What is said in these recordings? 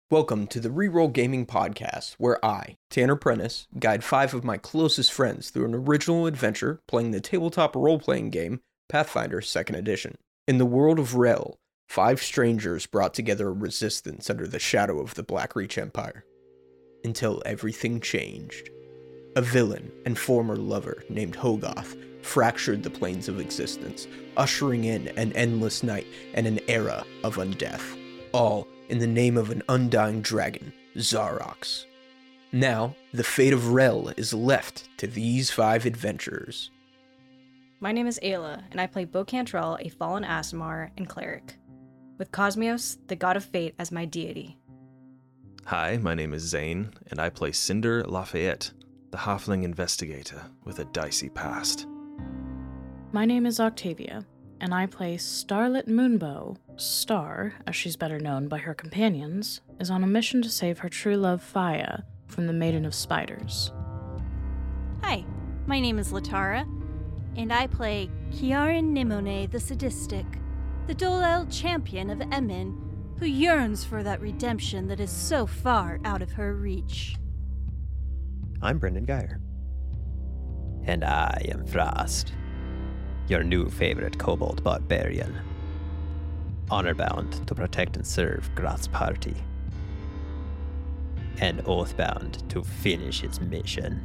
Welcome to the Reroll Gaming Podcast, where I, Tanner Prentice, guide 5 of my closest friends through an original adventure playing the tabletop role-playing game Pathfinder 2nd Edition. In the world of Rel, 5 strangers brought together a resistance under the shadow of the Blackreach Empire. Until everything changed. A villain and former lover named Hogoth fractured the planes of existence, ushering in an endless night and an era of undeath. All in the name of an undying dragon, Zarox. Now, the fate of Rel is left to these 5 adventurers. My name is Ayla, and I play Bo-Cantrell, a fallen Aasimar and cleric, with Cosmios, the god of fate, as my deity. Hi, my name is Zane, and I play Cinder Lafayette, the halfling investigator with a dicey past. My name is Octavia, and I play Starlit Moonbow. Star, as she's better known by her companions, is on a mission to save her true love Faya from the Maiden of Spiders. Hi, my name is Latara, and I play Kiaran Nimone the Sadistic, the Dolel champion of Emin, who yearns for that redemption that is so far out of her reach. I'm Brendan Geyer. And I am Frost, your new favorite kobold barbarian. Honor-bound to protect and serve Groth's party. And oath-bound to finish his mission.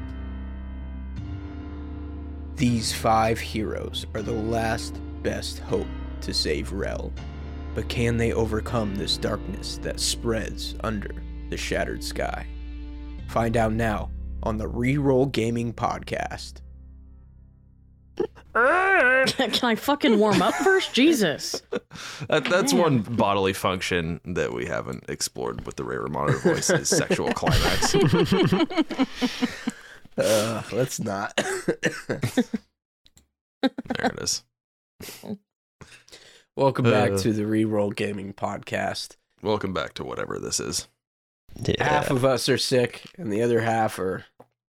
These 5 heroes are the last best hope to save Rel. But can they overcome this darkness that spreads under the shattered sky? Find out now on the Reroll Gaming Podcast. Can I fucking warm up first? Jesus. That's one bodily function that we haven't explored with the Ray Romano voice is sexual climax. Let's not. There it is. Welcome back to the Reroll Gaming Podcast. Welcome back to whatever this is. Yeah. Half of us are sick, and the other half are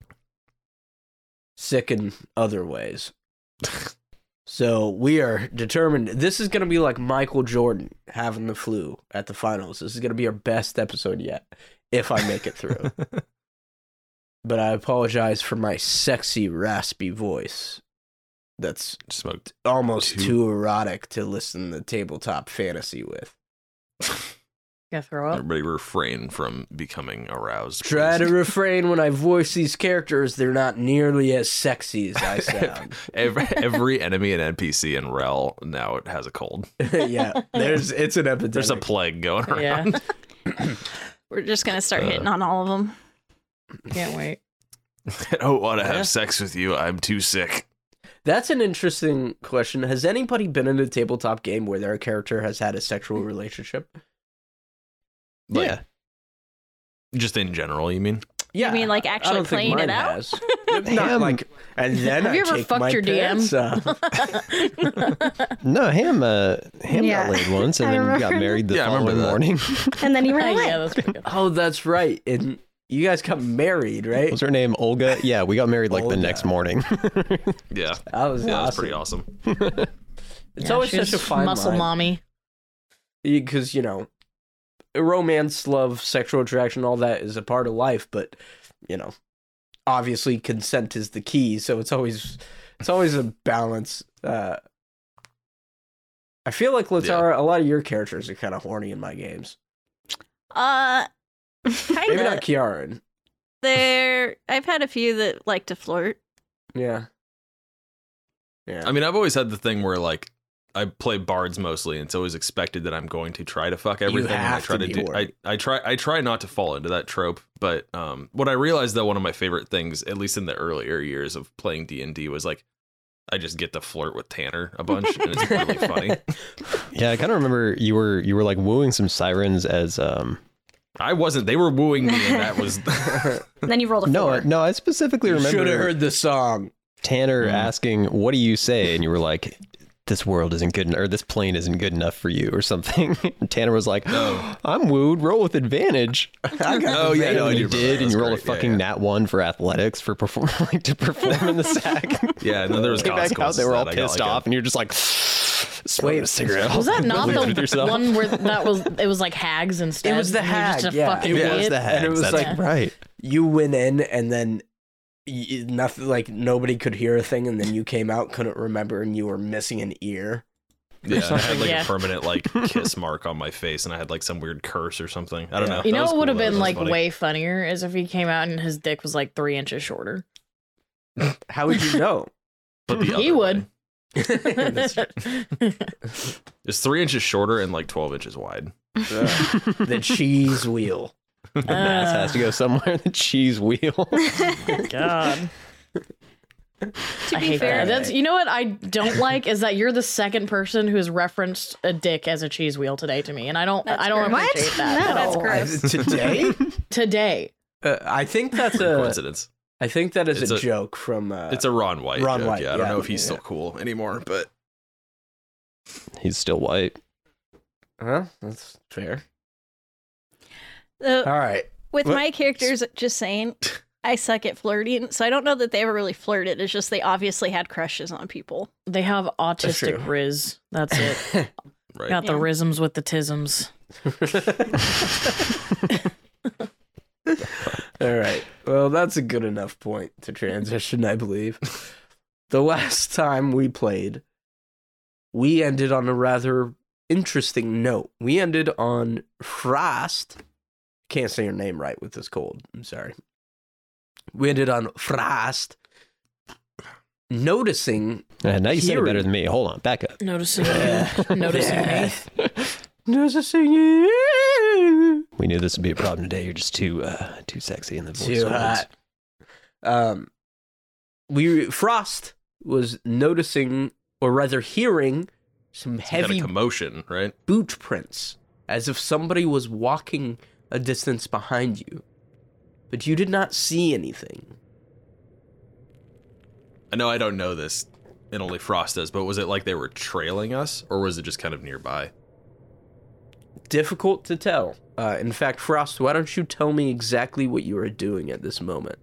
sick in other ways. So we are determined. This is going to be like Michael Jordan having the flu at the finals. This is going to be our best episode yet, if I make it through. But I apologize for my sexy, raspy voice. That's Smoked almost too erotic to listen to tabletop fantasy with. Gotta throw up. Everybody refrain from becoming aroused. Try please. to refrain when I voice these characters. They're not nearly as sexy as I sound. Every enemy and NPC in Rel now it has a cold. Yeah, it's an epidemic. There's a plague going around. Yeah. We're just gonna start hitting on all of them. Can't wait. I don't want to Yeah. have sex with you. I'm too sick. That's an interesting question. Has anybody been in a tabletop game where their character has had a sexual relationship? Like, Yeah. Just in general, you mean? Yeah, You mean, like, I actually don't think playing it mine out? has. Not like, and then Have I you ever take fucked my your DM? pants off. No, Ham Yeah. got laid once and I then got remember. married the Yeah, I remember following that. morning. And then he ran away. Yeah, that's pretty good. Oh, that's right. And you guys got married, right? Was her name Olga? Yeah, we got married like Olga. the next morning. Yeah. That was Yeah, that's awesome. pretty awesome. It's Yeah, always she such a was fine muscle line. mommy. Because, romance, love, sexual attraction, all that is a part of life, but, obviously consent is the key, so it's always a balance. I feel like, Latara, a lot of your characters are kind of horny in my games. Kinda. Maybe not Kiaran. I've had a few that like to flirt. Yeah. Yeah. I mean, I've always had the thing where, like, I play bards mostly, and it's always expected that I'm going to try to fuck everything. And I have try to to be do. horny. I try not to fall into that trope. But what I realized that one of my favorite things, at least in the earlier years of playing D&D, was like I just get to flirt with Tanner a bunch, and it's really funny. Yeah, I kind of remember you were like wooing some sirens as I wasn't. They were wooing me, and that was. And then you rolled a 4. no, I specifically You remember should have heard the song. Tanner asking, "What do you say?" And you were like, "This world isn't good, or this plane isn't good enough for you," or something. And Tanner was like, "I'm wooed. Roll with advantage." Oh yeah, no, I And you do remember did, that. and you rolled a That's great. fucking Yeah, nat 1 for athletics for perform in the sack. Yeah, and then there was Came back out, consequences. they were all that I got, pissed like, off, and you're just like, Smoking a cigarette. Was that not With the yourself? one where it was like hags instead? It was the and you're just hag, a yeah. fucking It idiot? was the And it hags. was That's like- right. You went in and then nothing, like nobody could hear a thing, and then you came out, couldn't remember, and you were missing an ear. Yeah, I had like Yeah. a permanent like kiss mark on my face, and I had like some weird curse or something. I don't Yeah. know. You That know was what would cool, have though. been That was like funny. way funnier is if he came out and his dick was like 3 inches shorter. How would you know? But the He other would. way. That's true. It's 3 inches shorter and like 12 inches wide. The cheese wheel. The mass has to go somewhere. The cheese wheel. God. To I be hate fair, that. That's, you know what I don't like is that you're the second person who's referenced a dick as a cheese wheel today to me, and I don't That's appreciate gross. that. No. at That's all. gross. Today? Today. I think that's a. Coincidence. I think that is It's a a- joke from. It's a Ron White Ron joke. White, Yeah, I don't yeah. know if he's Yeah. still cool anymore, but He's still white. Huh? That's fair. Uh, All right. with What? my characters, just saying, I suck at flirting, so I don't know that they ever really flirted. It's just they obviously had crushes on people. They have autistic true. riz. That's it. right. Got the Yeah. risms with the tisms. All right. Well, that's a good enough point to transition, I believe. The last time we played, we ended on a rather interesting note. We ended on Frost. Can't say your name right with this cold. I'm sorry. We ended on Frost noticing. Now you said it Hearing. better than me. Hold on, back up. Noticing me. Noticing me. Noticing you. We knew this would be a problem today. You're just too sexy in the voice. Too hot. Frost was noticing, or rather hearing, some Some kind heavy of commotion, right? boot prints, as if somebody was walking a distance behind you. But you did not see anything. I know I don't know this, and only Frost does, but was it like they were trailing us, or was it just kind of nearby? Difficult to tell. In fact, Frost, why don't you tell me exactly what you are doing at this moment?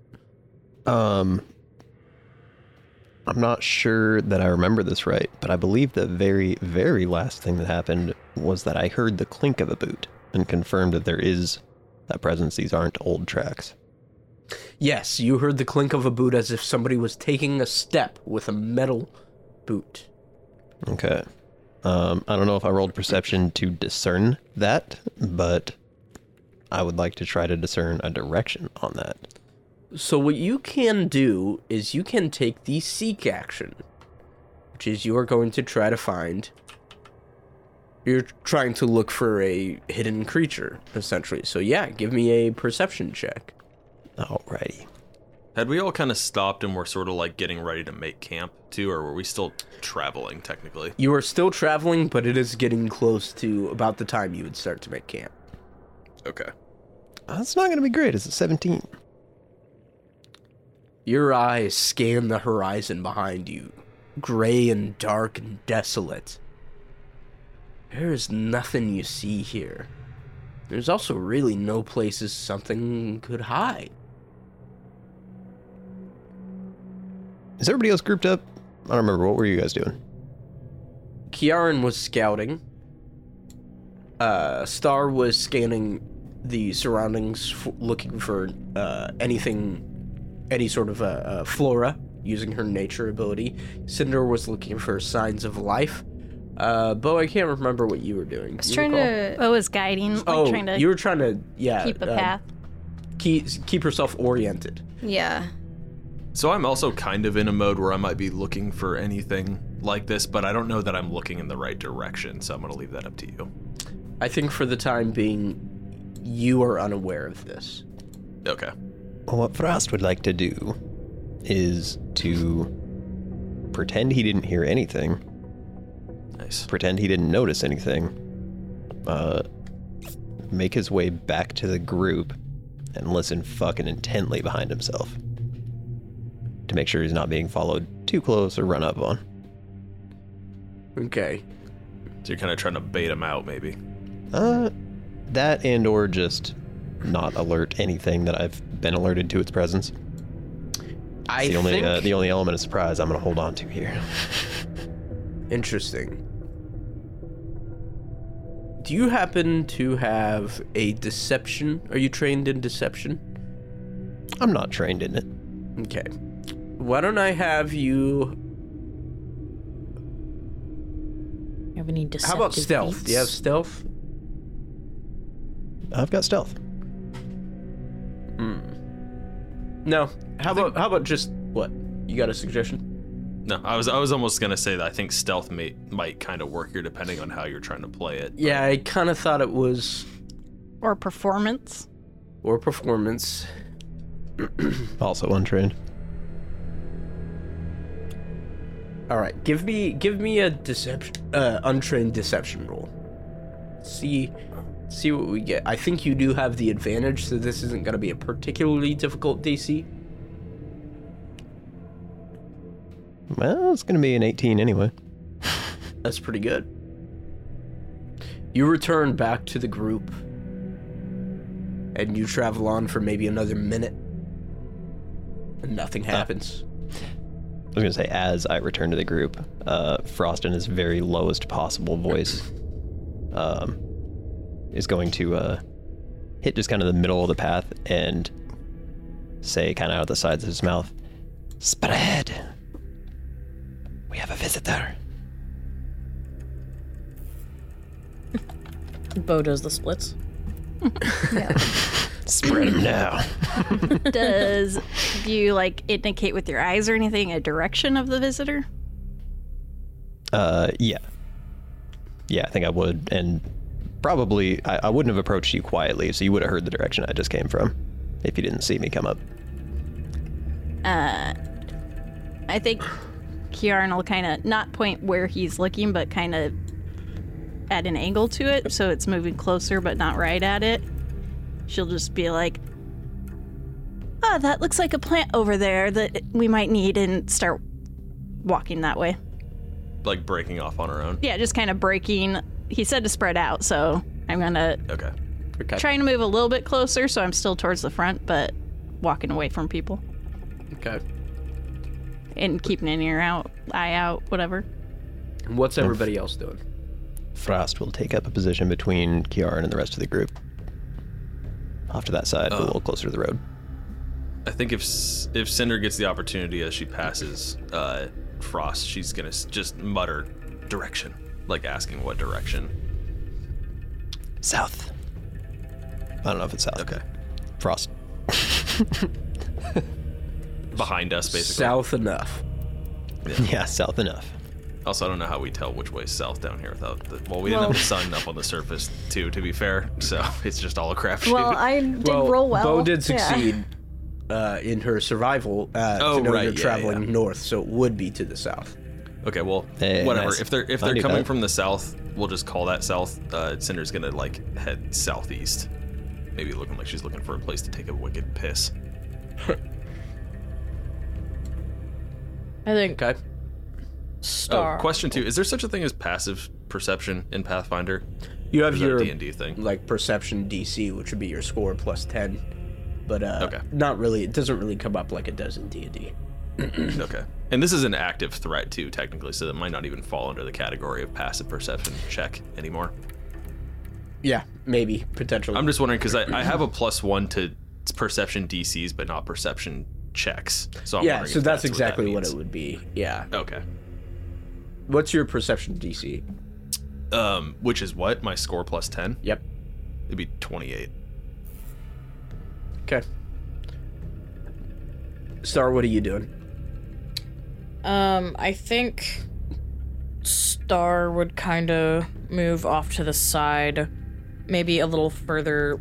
I'm not sure that I remember this right, but I believe the very, very last thing that happened was that I heard the clink of a boot and confirmed that there is that presence. These aren't old tracks. Yes, you heard the clink of a boot as if somebody was taking a step with a metal boot. Okay. I don't know if I rolled perception to discern that, but I would like to try to discern a direction on that. So what you can do is you can take the seek action, which is you are going to try to find. You're trying to look for a hidden creature, essentially. So yeah, give me a perception check. Alrighty. Had we all kind of stopped and were sort of like getting ready to make camp too, or were we still traveling technically? You are still traveling, but it is getting close to about the time you would start to make camp. Okay. That's not going to be great. It's a 17. Your eyes scan the horizon behind you, gray and dark and desolate. There is nothing you see here. There's also really no places something could hide. Is everybody else grouped up? I don't remember. What were you guys doing? Kiaran was scouting. Star was scanning the surroundings, looking for any sort of flora, using her nature ability. Cinder was looking for signs of life. Bo, I can't remember what you were doing. I was trying to. I was guiding, like Oh, trying to you were trying to, keep a path. Keep herself oriented. Yeah. So I'm also kind of in a mode where I might be looking for anything like this, but I don't know that I'm looking in the right direction, so I'm going to leave that up to you. I think for the time being, you are unaware of this. Okay. Well, what Frost would like to do is to pretend he didn't hear anything, Nice. pretend he didn't notice anything, make his way back to the group and listen fucking intently behind himself to make sure he's not being followed too close or run up on. Okay. So you're kind of trying to bait him out, maybe. That and or just not alert anything that I've been alerted to its presence. I It's think... the only element of surprise I'm going to hold on to here. Interesting. Do you happen to have a deception? Are you trained in deception? I'm not trained in it. Okay. Why don't I have you... You have any deceptive How about stealth? feats? Do you have stealth? I've got stealth. No. How about just what? You got a suggestion? No, I was almost gonna say that I think stealth might kind of work here depending on how you're trying to play it. Yeah, I kind of thought it was... Or performance. Or performance. Also untrained. All right, give me a deception, untrained deception roll. See what we get. I think you do have the advantage, so this isn't going to be a particularly difficult DC. Well, it's going to be an 18 anyway. That's pretty good. You return back to the group, and you travel on for maybe another minute, and nothing happens. I was going to say, as I return to the group, Frost in his very lowest possible voice is going to hit just kind of the middle of the path and say, kind of out the sides of his mouth, "Spread! We have a visitor." Bo does the splits. Spread him now. Do you indicate with your eyes or anything a direction of the visitor? Yeah. Yeah, I think I would. And probably, I wouldn't have approached you quietly, so you would have heard the direction I just came from if you didn't see me come up. I think Kiarn will kind of not point where he's looking, but kind of at an angle to it, so it's moving closer but not right at it. She'll just be like, "Oh, that looks like a plant over there that we might need," and start walking that way. Like breaking off on her own. Yeah, just kind of breaking. He said to spread out, so I'm gonna Okay. trying to move a little bit closer, so I'm still towards the front, but walking away from people Okay. and keeping an eye out, whatever. And what's everybody else doing? Frost will take up a position between Kiarn and the rest of the group. Off to that side, a little closer to the road. I think if Cinder gets the opportunity as she passes Frost, she's gonna just mutter direction, like asking what direction. South. I don't know if it's south. Okay. Frost. Behind us, basically. South enough. Yeah, south enough. Also, I don't know how we tell which way is south down here without we didn't have the sun up on the surface too, to be fair, so it's just all a crapshoot. Well, I did roll well. Bo did succeed in her survival to know right, you're yeah, traveling north, so it would be to the south. Okay, well, Hey, whatever. nice. If they're I knew coming that. from the south, we'll just call that south. Cinder's gonna head southeast, maybe looking like she's looking for a place to take a wicked piss. I think Okay. Star. Oh, question 2: is there such a thing as passive perception in Pathfinder? You Or have is that your a D&D thing? perception DC, which would be your score plus 10, but Okay. not really. It doesn't really come up like it does in D&D. Okay. And this is an active threat too, technically, so that might not even fall under the category of passive perception check anymore. Yeah, maybe potentially. I'm just wondering because I have a +1 to perception DCs, but not perception checks. So I'm yeah, wondering so if that's exactly what means. it would be. Yeah. Okay. What's your perception DC? Which is what? My score plus 10? Yep. It'd be 28. Okay. Star, what are you doing? I think Star would kind of move off to the side, maybe a little further,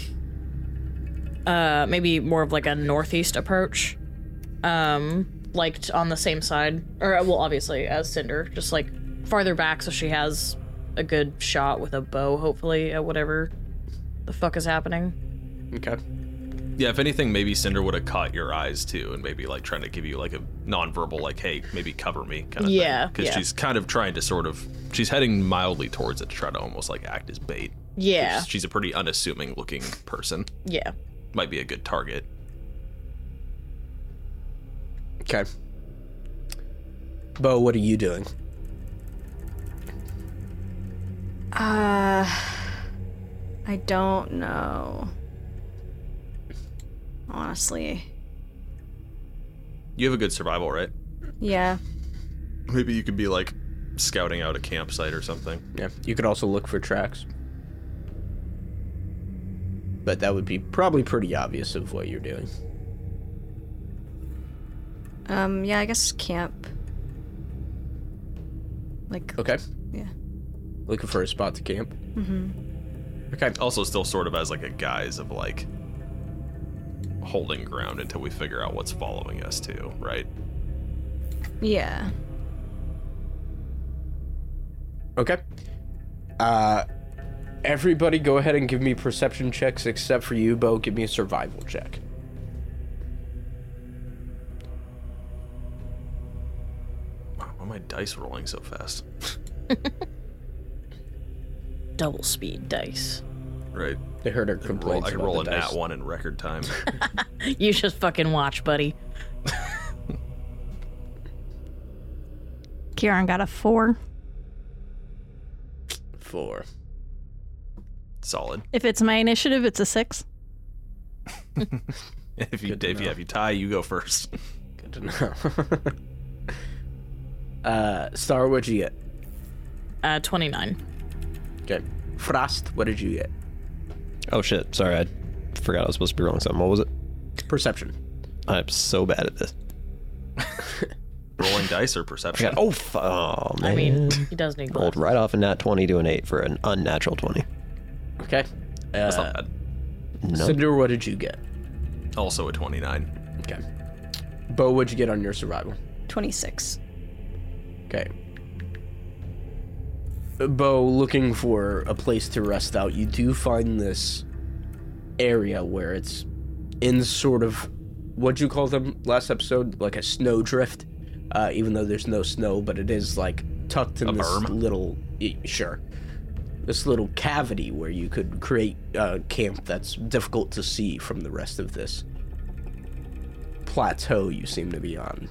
maybe more of a northeast approach, on the same side, or well, obviously as Cinder, just farther back so she has a good shot with a bow, hopefully, at whatever the fuck is happening. Okay. Yeah, if anything, maybe Cinder would have caught your eyes too, and maybe trying to give you a nonverbal, hey, maybe cover me kind of Yeah, thing. Because yeah. she's kind of trying to she's heading mildly towards it to try to almost act as bait. Yeah, She's a pretty unassuming looking person. yeah. Might be a good target. Okay. Bo, what are you doing? I don't know. Honestly. You have a good survival, right? Yeah. Maybe you could be like scouting out a campsite or something. Yeah, you could also look for tracks. But that would be probably pretty obvious of what you're doing. Yeah, I guess camp. Like, Okay. yeah. Looking for a spot to camp. Okay. Also still sort of as like a guise of like holding ground until we figure out what's following us too, right? Yeah. Okay. Everybody go ahead and give me perception checks except for you, Bo. Give me a survival check. Wow, why are my dice rolling so fast? Double speed dice. Right. They heard her I complaints could about roll a the dice. nat 1 in record time. You just fucking watch, buddy. Kieran got a 4. 4. Solid. If it's my initiative, it's a 6. If you Good to know. if you tie, you go first. Good to know. Star, what'd you get? 29. Okay. Frost, what did you get? Oh shit, sorry, I forgot I was supposed to be rolling something. What was it? Perception. I'm so bad at this. Rolling dice or perception? Oh man. I mean, he does need Rolled gloves. right off a nat 20 to an 8 for an unnatural 20. Okay. That's not bad. No. Cinder, what did you get? Also a 29. Okay. Bo, what'd you get on your survival? 26. Okay. Bo, looking for a place to rest out, you do find this area where it's in sort of, what'd you call them last episode? Like a snowdrift? Even though there's no snow, but it is like tucked in A this berm? little, sure, this little cavity where you could create a camp that's difficult to see from the rest of this plateau you seem to be on.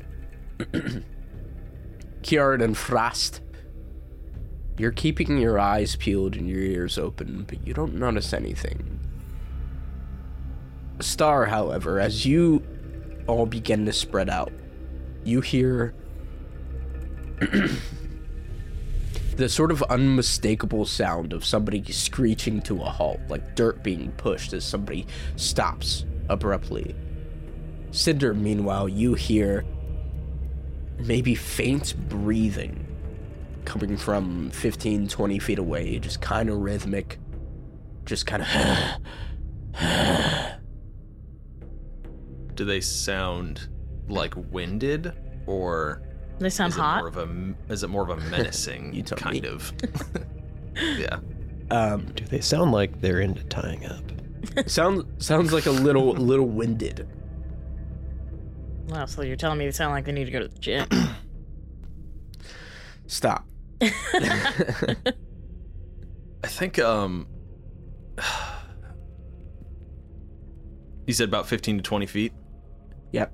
Kieran and Frost, you're keeping your eyes peeled and your ears open, but you don't notice anything. Star, however, as you all begin to spread out, you hear the sort of unmistakable sound of somebody screeching to a halt, like dirt being pushed as somebody stops abruptly. Cinder, meanwhile, you hear maybe faint breathing coming from 15, 20 feet away, just kind of rhythmic, just kind of Do they sound like winded, or They sound is hot. it more of a menacing You tell kind me. of? Yeah. Do they sound like they're into tying up? sounds like a little winded. Wow, so you're telling me they sound like they need to go to the gym. Stop. I think you said about 15 to 20 feet. Yep.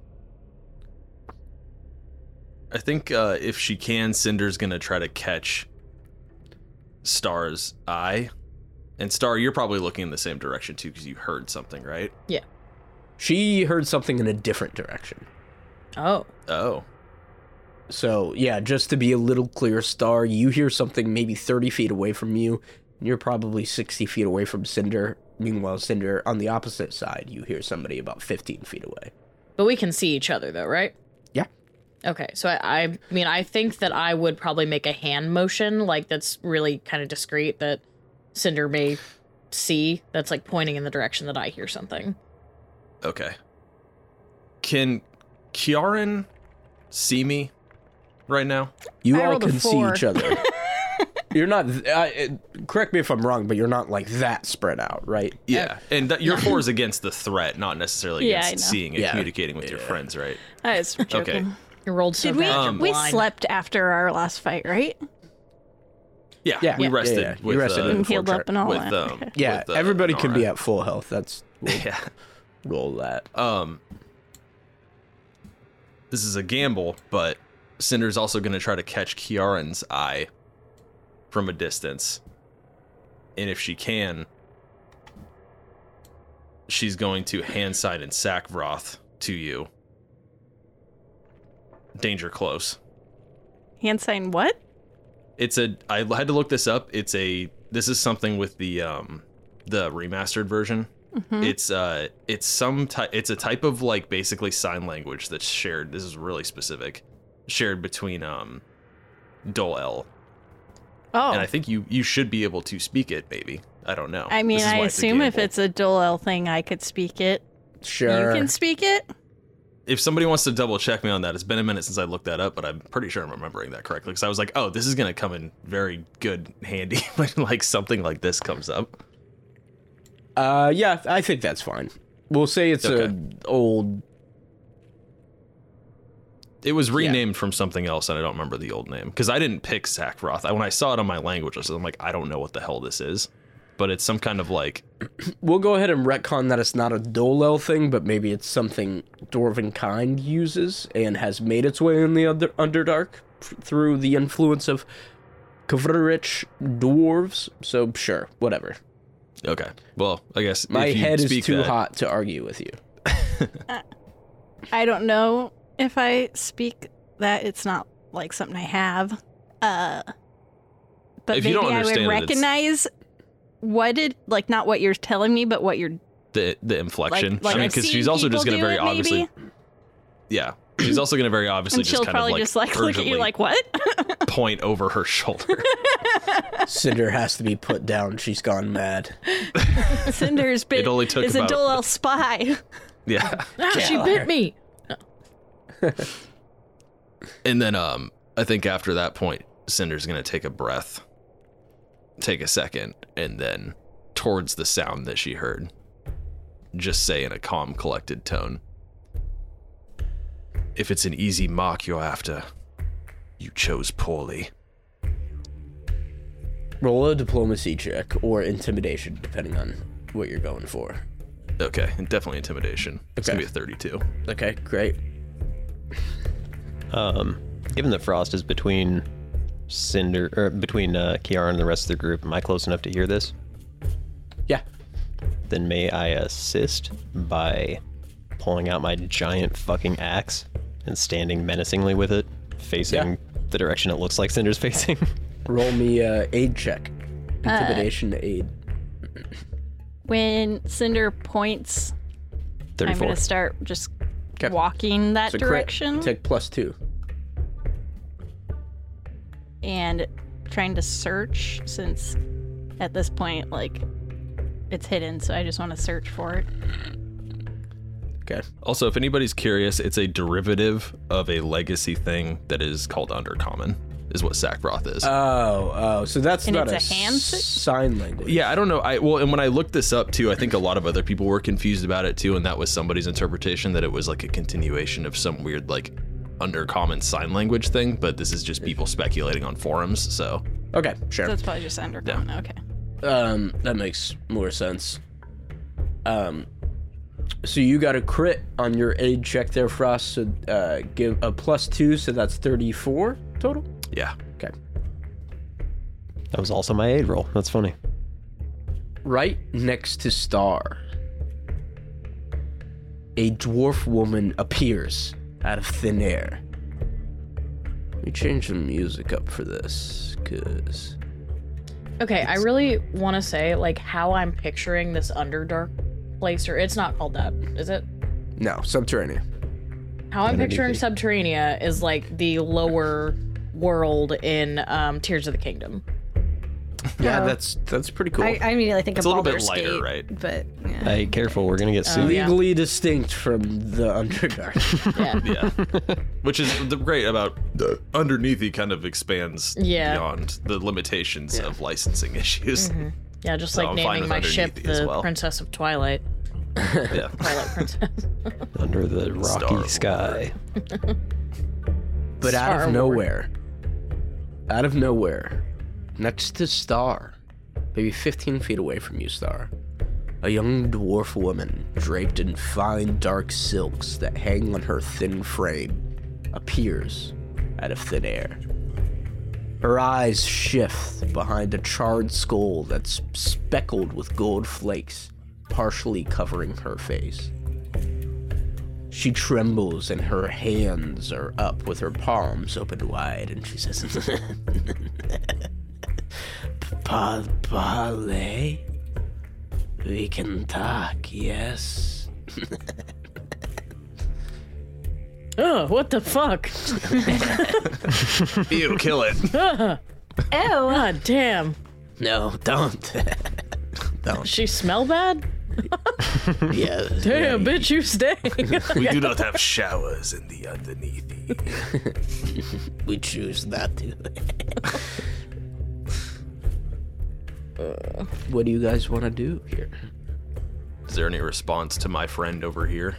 I think if she can, Cinder's gonna try to catch Star's eye. And Star, you're probably looking in the same direction too, because you heard something, right? Yeah. She heard something in a different direction. Oh. Oh. So, yeah, just to be a little clear, Star, you hear something maybe 30 feet away from you, and you're probably 60 feet away from Cinder. Meanwhile, Cinder, on the opposite side, you hear somebody about 15 feet away. But we can see each other, though, right? Yeah. Okay, so I mean, I think that I would probably make a hand motion, like, that's really kind of discreet, that Cinder may see, that's, like, pointing in the direction that I hear something. Okay. Can Kieran see me right now? You I all rolled a can see 4. each other. You're not, correct me if I'm wrong, but you're not, like, that spread out, right? Yeah. And your 4 is against the threat, not necessarily Yeah, against I know. seeing and Yeah. communicating with your friends, right? I was joking. Okay. You rolled so Did we? bad, you're We blind. slept after our last fight, right? Yeah. Yeah. We Yeah, rested. yeah. You With, rested in And the healed fort up and all with that. Yeah, with, everybody can be Nora. at full health. We'll Yeah. roll that. This is a gamble, but Cinder's also going to try to catch Kieran's eye from a distance. And if she can, she's going to hand sign and Sackvroth to you. Danger close. Hand sign what? I had to look this up. This is something with the remastered version. Mm-hmm. It's a type of like basically sign language that's shared. This is really specific. Shared between Dol-El. Oh. And I think you should be able to speak it, maybe. I don't know. I mean, This is I why assume a if gamble. it's a Dol-El thing, I could speak it. Sure. You can speak it? If somebody wants to double check me on that, it's been a minute since I looked that up, but I'm pretty sure I'm remembering that correctly. Because I was like, oh, this is going to come in very good handy when like something like this comes up. Yeah, I think that's fine. We'll say it's Okay. an old. It was renamed from something else, and I don't remember the old name. Because I didn't pick Sackvroth. When I saw it on my language, I'm like, I don't know what the hell this is. But it's some kind of like... We'll go ahead and retcon that it's not a Dol-El thing, but maybe it's something Dwarven Kind uses and has made its way in the Underdark through the influence of Kvrich dwarves. So sure, whatever. Okay. Well, I guess My if you head is speak too that- hot to argue with you. I don't know if I speak that. It's not like something I have. But If maybe you don't I would understand it, it's- recognize what it, like, not what you're telling me, but what you're, the inflection. like I mean, I've because seen she's also just people going to do very it, obviously... maybe. Yeah. She's also going to very obviously And just she'll kind of probably like just like look at you urgently like, what? point over her shoulder. Cinder has to be put down. She's gone mad. Cinder's been It only took is a about- Dol-El spy. Yeah. Ah, she Kill bit her. me. And then I think after that point, Cinder's going to take a breath, take a second, and then towards the sound that she heard, just say in a calm, collected tone, if it's an easy mark you're after, you chose poorly. Roll a diplomacy check or intimidation, depending on what you're going for. Okay, and definitely intimidation. It's Okay. going to be a 32. Okay, great. Given that Frost is between Kiara and the rest of the group, am I close enough to hear this? Yeah. Then may I assist by pulling out my giant fucking axe and standing menacingly with it, facing the direction it looks like Cinder's facing? Roll me a aid check. Intimidation to aid. When Cinder points, 34. I'm going to start just 'Kay. walking that It's a crit. direction Take +2. and trying to search, since at this point, like, it's hidden, so I just want to search for it. Okay. Also, if anybody's curious, it's a derivative of a legacy thing that is called Undercommon, is what Sackvroth is. So that's And not it's a hand sign language. Yeah, I don't know. And when I looked this up too, I think a lot of other people were confused about it too, and that was somebody's interpretation that it was like a continuation of some weird like Undercommon sign language thing. But this is just people speculating on forums. So Okay, sure. So it's probably just Undercommon. Okay. That makes more sense. So you got a crit on your aid check there, Frost. So give a +2, so that's 34 total. yeah, Okay. That was also my aid roll. That's funny. Right next to Star, a dwarf woman appears out of thin air. Let me change the music up for this, cause Okay, I really want to say, like, how I'm picturing this Underdark place, or it's not called that, is it? no, Subterranean. How I'm Underneath picturing it. Subterranea is like the lower world in Tears of the Kingdom. Yeah, that's pretty cool. I immediately think It's of a little bit Baldur's lighter, Gate, right? But yeah. Hey, careful, we're gonna get sued. yeah. Legally distinct from the Underdark. Yeah. yeah. Which is great about the underneath. He kind of expands Yeah. beyond the limitations of licensing issues. Yeah, just So like I'm fine naming with my underneath ship as the well. Princess of Twilight. Yeah. Twilight Princess. Under the rocky Star sky. But out Star of nowhere, next to Star, maybe 15 feet away from you, Star, a young dwarf woman draped in fine dark silks that hang on her thin frame appears out of thin air. Her eyes shift behind a charred skull that's speckled with gold flakes, partially covering her face. She trembles and her hands are up with her palms open wide, and she says, Parley? We can talk, yes? Oh, what the fuck? Ew, kill it. Ew. God damn. No, don't. Don't. She smell bad? Yeah. Damn, bitch, you stay. We do not have showers in the underneath. We choose not to. What do you guys want to do here? Is there any response to my friend over here?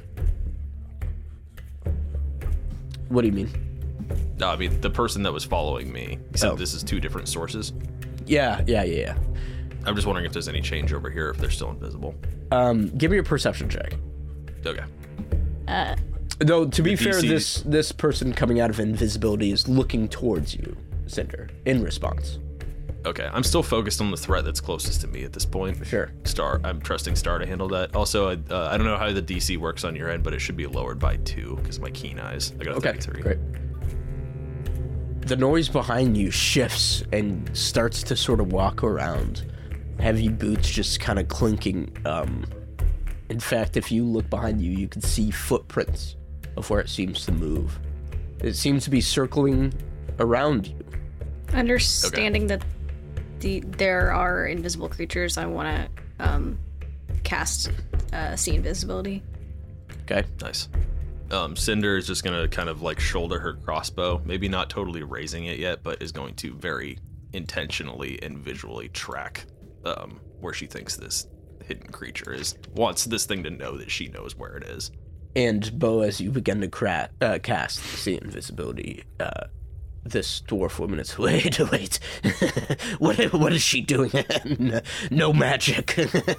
What do you mean? No, I mean, the person that was following me. You said Oh. this is two different sources. Yeah. I'm just wondering if there's any change over here, if they're still invisible. Give me a perception check. Okay. Though, to be The fair, DC's this person coming out of invisibility is looking towards you, Cinder, in response. Okay, I'm still focused on the threat that's closest to me at this point. Sure. Star, I'm trusting Star to handle that. Also, I don't know how the DC works on your end, but it should be lowered by 2 because of my keen eyes. I got a Okay, 33. great. The noise behind you shifts and starts to sort of walk around. Heavy boots just kind of clinking. In fact, if you look behind you, you can see footprints of where it seems to move. It seems to be circling around you. Understanding that there are invisible creatures, I want to cast see invisibility. Okay. Nice. Cinder is just gonna kind of like shoulder her crossbow, maybe not totally raising it yet, but is going to very intentionally and visually track where she thinks this hidden creature is. Wants this thing to know that she knows where it is. And Bo, as you begin to cast see invisibility, this dwarf woman is wait. What is she doing? No magic.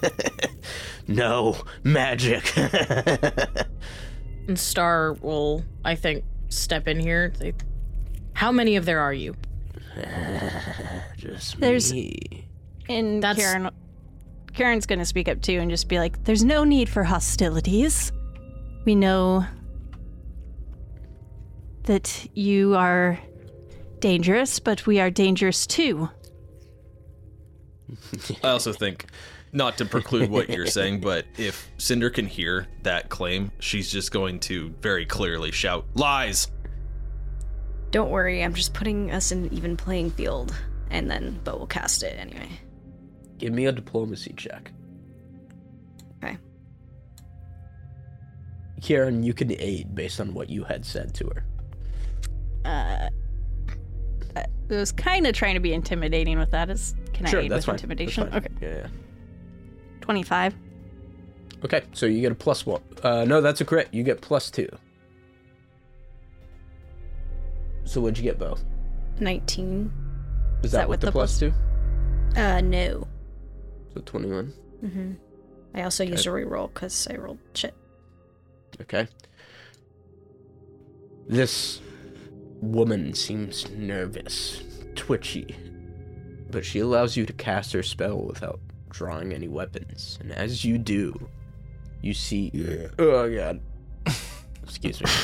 No magic. And Star will, I think, step in here. How many of there are you? Just There's- me. And That's- Karen's gonna speak up too and just be like, there's no need for hostilities. We know that you are dangerous, but we are dangerous too. I also think, not to preclude what you're saying, but if Cinder can hear that claim, she's just going to very clearly shout, lies! Don't worry, I'm just putting us in an even playing field, and then Bo will cast it anyway. Give me a diplomacy check. Okay. Kieran, you can aid based on what you had said to her. It was kind of trying to be intimidating with that. Can Sure, I aid that's with fine. intimidation? That's Okay. fine. Yeah. 25. Okay, so you get a +1. No, that's a crit. You get +2. So what'd you get, Bo? 19. Is that with the +2? No. So 21. Mm-hmm. I also used a reroll because I rolled shit. Okay. This woman seems nervous, twitchy, but she allows you to cast her spell without drawing any weapons. And as you do, you see... Oh, God. Excuse me.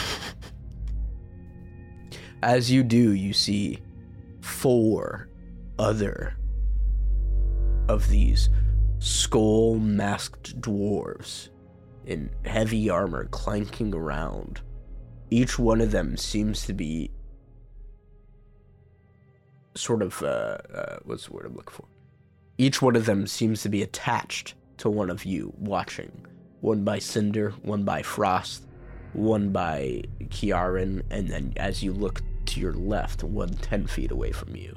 As you do, you see 4 other of these skull-masked dwarves in heavy armor clanking around. Each one of them seems to be sort of, what's the word I'm looking for? Each one of them seems to be attached to one of you watching. One by Cinder, one by Frost, one by Kiaran, and then as you look to your left, one 10 feet away from you.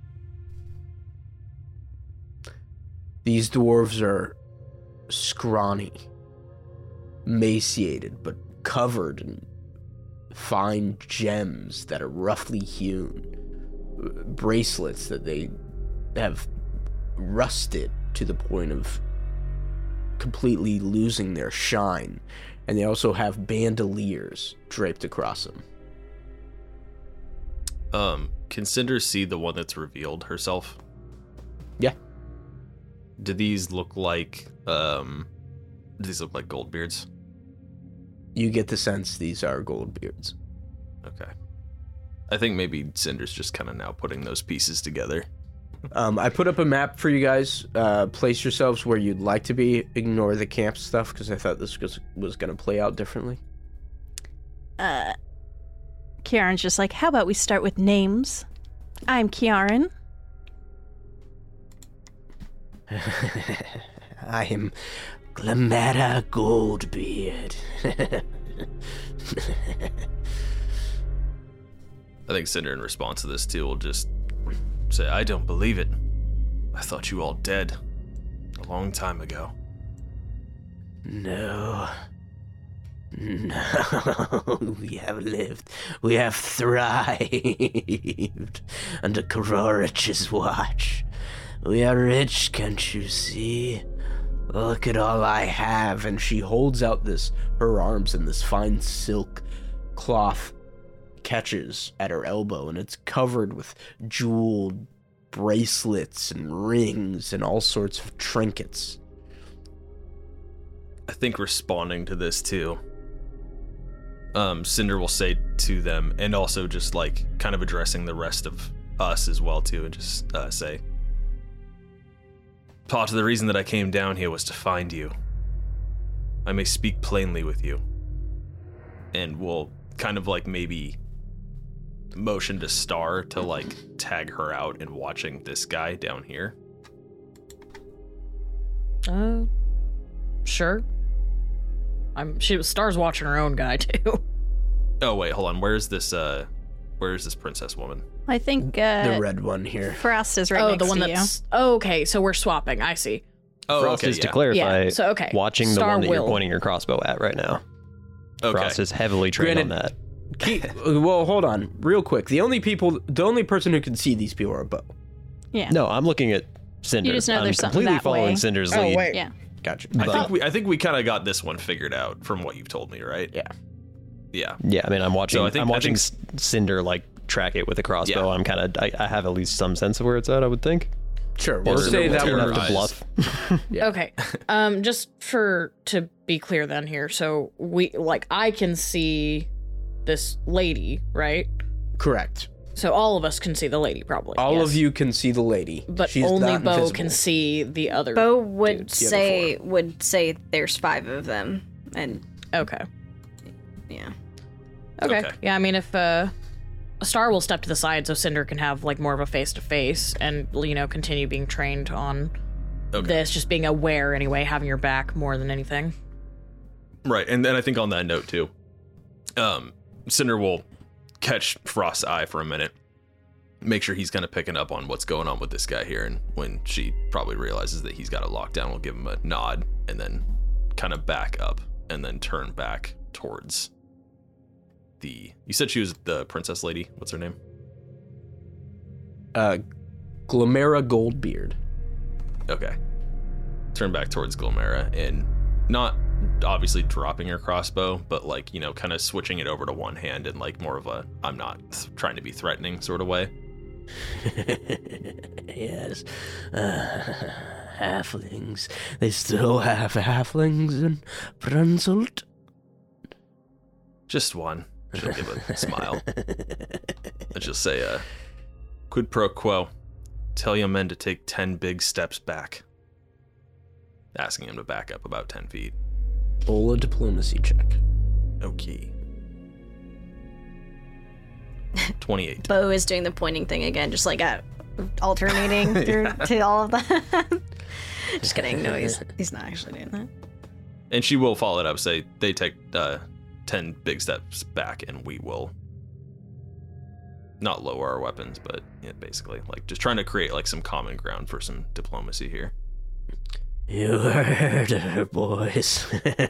These dwarves are scrawny, emaciated, but covered in fine gems that are roughly hewn, bracelets that they have rusted to the point of completely losing their shine, and they also have bandoliers draped across them. Can Cinder see the one that's revealed herself? Yeah. Do these look like Goldbeards? You get the sense these are Goldbeards. Okay. I think maybe Cinder's just kind of now putting those pieces together. I put up a map for you guys. Place yourselves where you'd like to be. Ignore the camp stuff because I thought this was going to play out differently. Kiaran's just like, how about we start with names? I'm Kiaran. I am Glamera Goldbeard. I think Cinder, in response to this too, will just say, I don't believe it. I thought you all dead a long time ago. No, we have lived. We have thrived under Kororich's watch. We are rich, can't you see? Look at all I have. And she holds out her arms, and this fine silk cloth catches at her elbow, and it's covered with jeweled bracelets and rings and all sorts of trinkets. I think responding to this too, Cinder will say to them, and also just like kind of addressing the rest of us as well too, and just say, part of the reason that I came down here was to find you. I may speak plainly with you. And we'll kind of like maybe motion to Star to like tag her out in watching this guy down here. Sure. Star's watching her own guy too. Oh wait, hold on. Where's this princess woman? I think the red one here. Frost is right next the one to that's okay, so we're swapping. I see. Oh, Frost okay, is to yeah. clarify, Yeah, so, okay. watching Star the one that you're will. pointing your crossbow at right now. Okay. Frost is heavily trained on Granted- that. Well, hold on, real quick. The only person who can see these people are Bo. Yeah. No, I'm looking at Cinder. You just know I'm there's something completely that following way. Cinder's Oh, lead. wait. Yeah. Gotcha. I think we kind of got this one figured out from what you've told me, right? Yeah. Yeah. Yeah, I mean, I'm watching. So I think- Cinder like track it with a crossbow. Yeah. I'm kind of. I have at least some sense of where it's at. I would think. Sure. Or We'll say that we'll we're terrorize. To bluff. Yeah. Okay. Just to be clear then here, so I can see this lady, right? correct. So all of us can see the lady, probably. All yes. of you can see the lady, But She's only not Bo invisible. can see the other. Bo would dudes. The other say there's 5 of them, and Okay. yeah. Okay. Okay. Yeah, I mean, if a Star will step to the side so Cinder can have like more of a face-to-face and, continue being trained on this, just being aware anyway, having your back more than anything. Right, and then I think on that note too, Cinder will catch Frost's eye for a minute, make sure he's kind of picking up on what's going on with this guy here, and when she probably realizes that he's got it locked down, we'll give him a nod, and then kind of back up, and then turn back towards the... You said she was the princess lady? What's her name? Glamera Goldbeard. Okay. Turn back towards Glamera, and not obviously dropping her crossbow, but kind of switching it over to one hand in more of a I'm not trying to be threatening sort of way. Yes. Halflings. They still have halflings in Brunselt. Just one. She'll give a smile. And she'll say, quid pro quo. Tell your men to take 10 big steps back. Asking him to back up about 10 feet. Roll a diplomacy check. Okay. 28. Bo is doing the pointing thing again, just alternating through to all of that. Just kidding. No, he's not actually doing that. And she will follow it up, say they take 10 big steps back, and we will not lower our weapons, but basically just trying to create some common ground for some diplomacy here. You heard her, boys.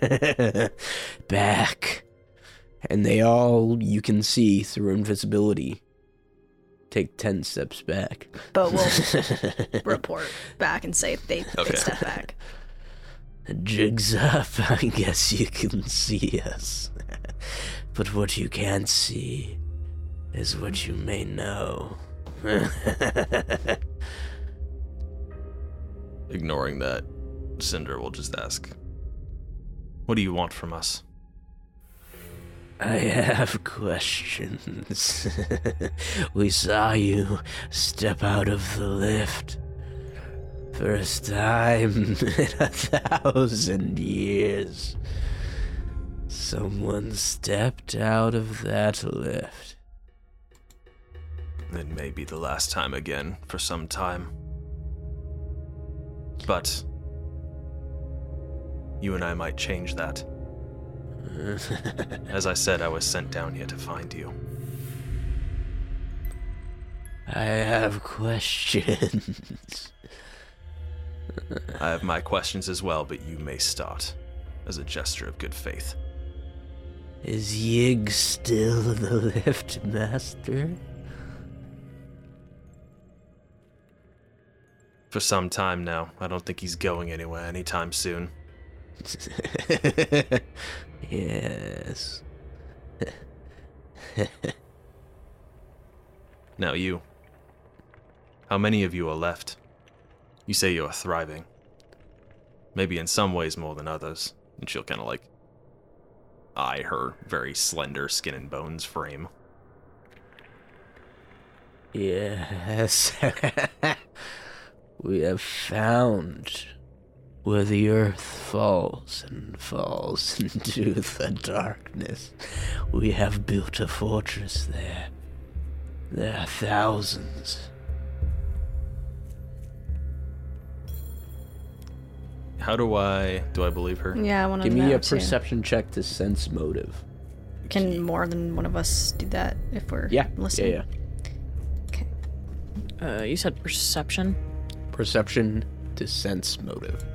Back. And they all, you can see through invisibility, take 10 steps back. Bo will report back and say they step back. The jig's up. I guess you can see us. But what you can't see is what you may know. Ignoring that, Cinder will just ask, "What do you want from us?" I have questions. We saw you step out of the lift. First time in 1,000 years. Someone stepped out of that lift. It may be the last time again for some time. But you and I might change that. As I said, I was sent down here to find you. I have questions. I have my questions as well, but you may start, as a gesture of good faith. Is Yig still the lift master? For some time now. I don't think he's going anywhere anytime soon. Yes. Now you. How many of you are left? You say you are thriving. Maybe in some ways more than others. And she'll kind of like eye her very slender skin and bones frame. Yes. We have found where the earth falls and falls into the darkness. We have built a fortress there. There are thousands. How do I believe her? Yeah, I want to Give know me a too. perception check to sense motive. Can more than one of us do that if we're listening? Yeah. Okay. You said perception? Perception to sense motive.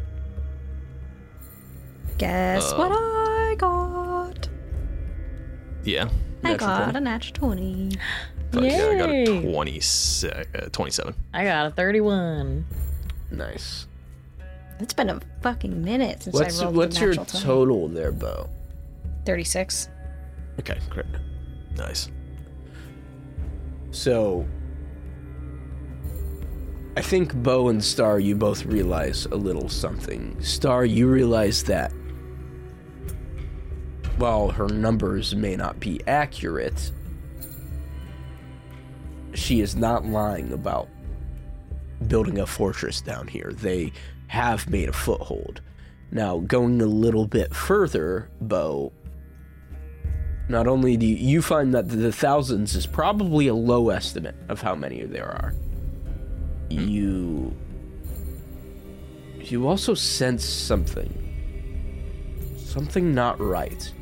Guess what I got? Yeah. I Natural got 20. a natural 20. Fuck yeah, I got a Yay. 27. I got a 31. Nice. It's been a fucking minute since I rolled What's the your natural 20. total there, Bo? 36. Okay, great. Nice. So, I think Bo and Star, you both realize a little something. Star, you realize that while her numbers may not be accurate, she is not lying about building a fortress down here. They have made a foothold. Now, going a little bit further, Bo, not only do you find that the thousands is probably a low estimate of how many there are, you also sense something not right.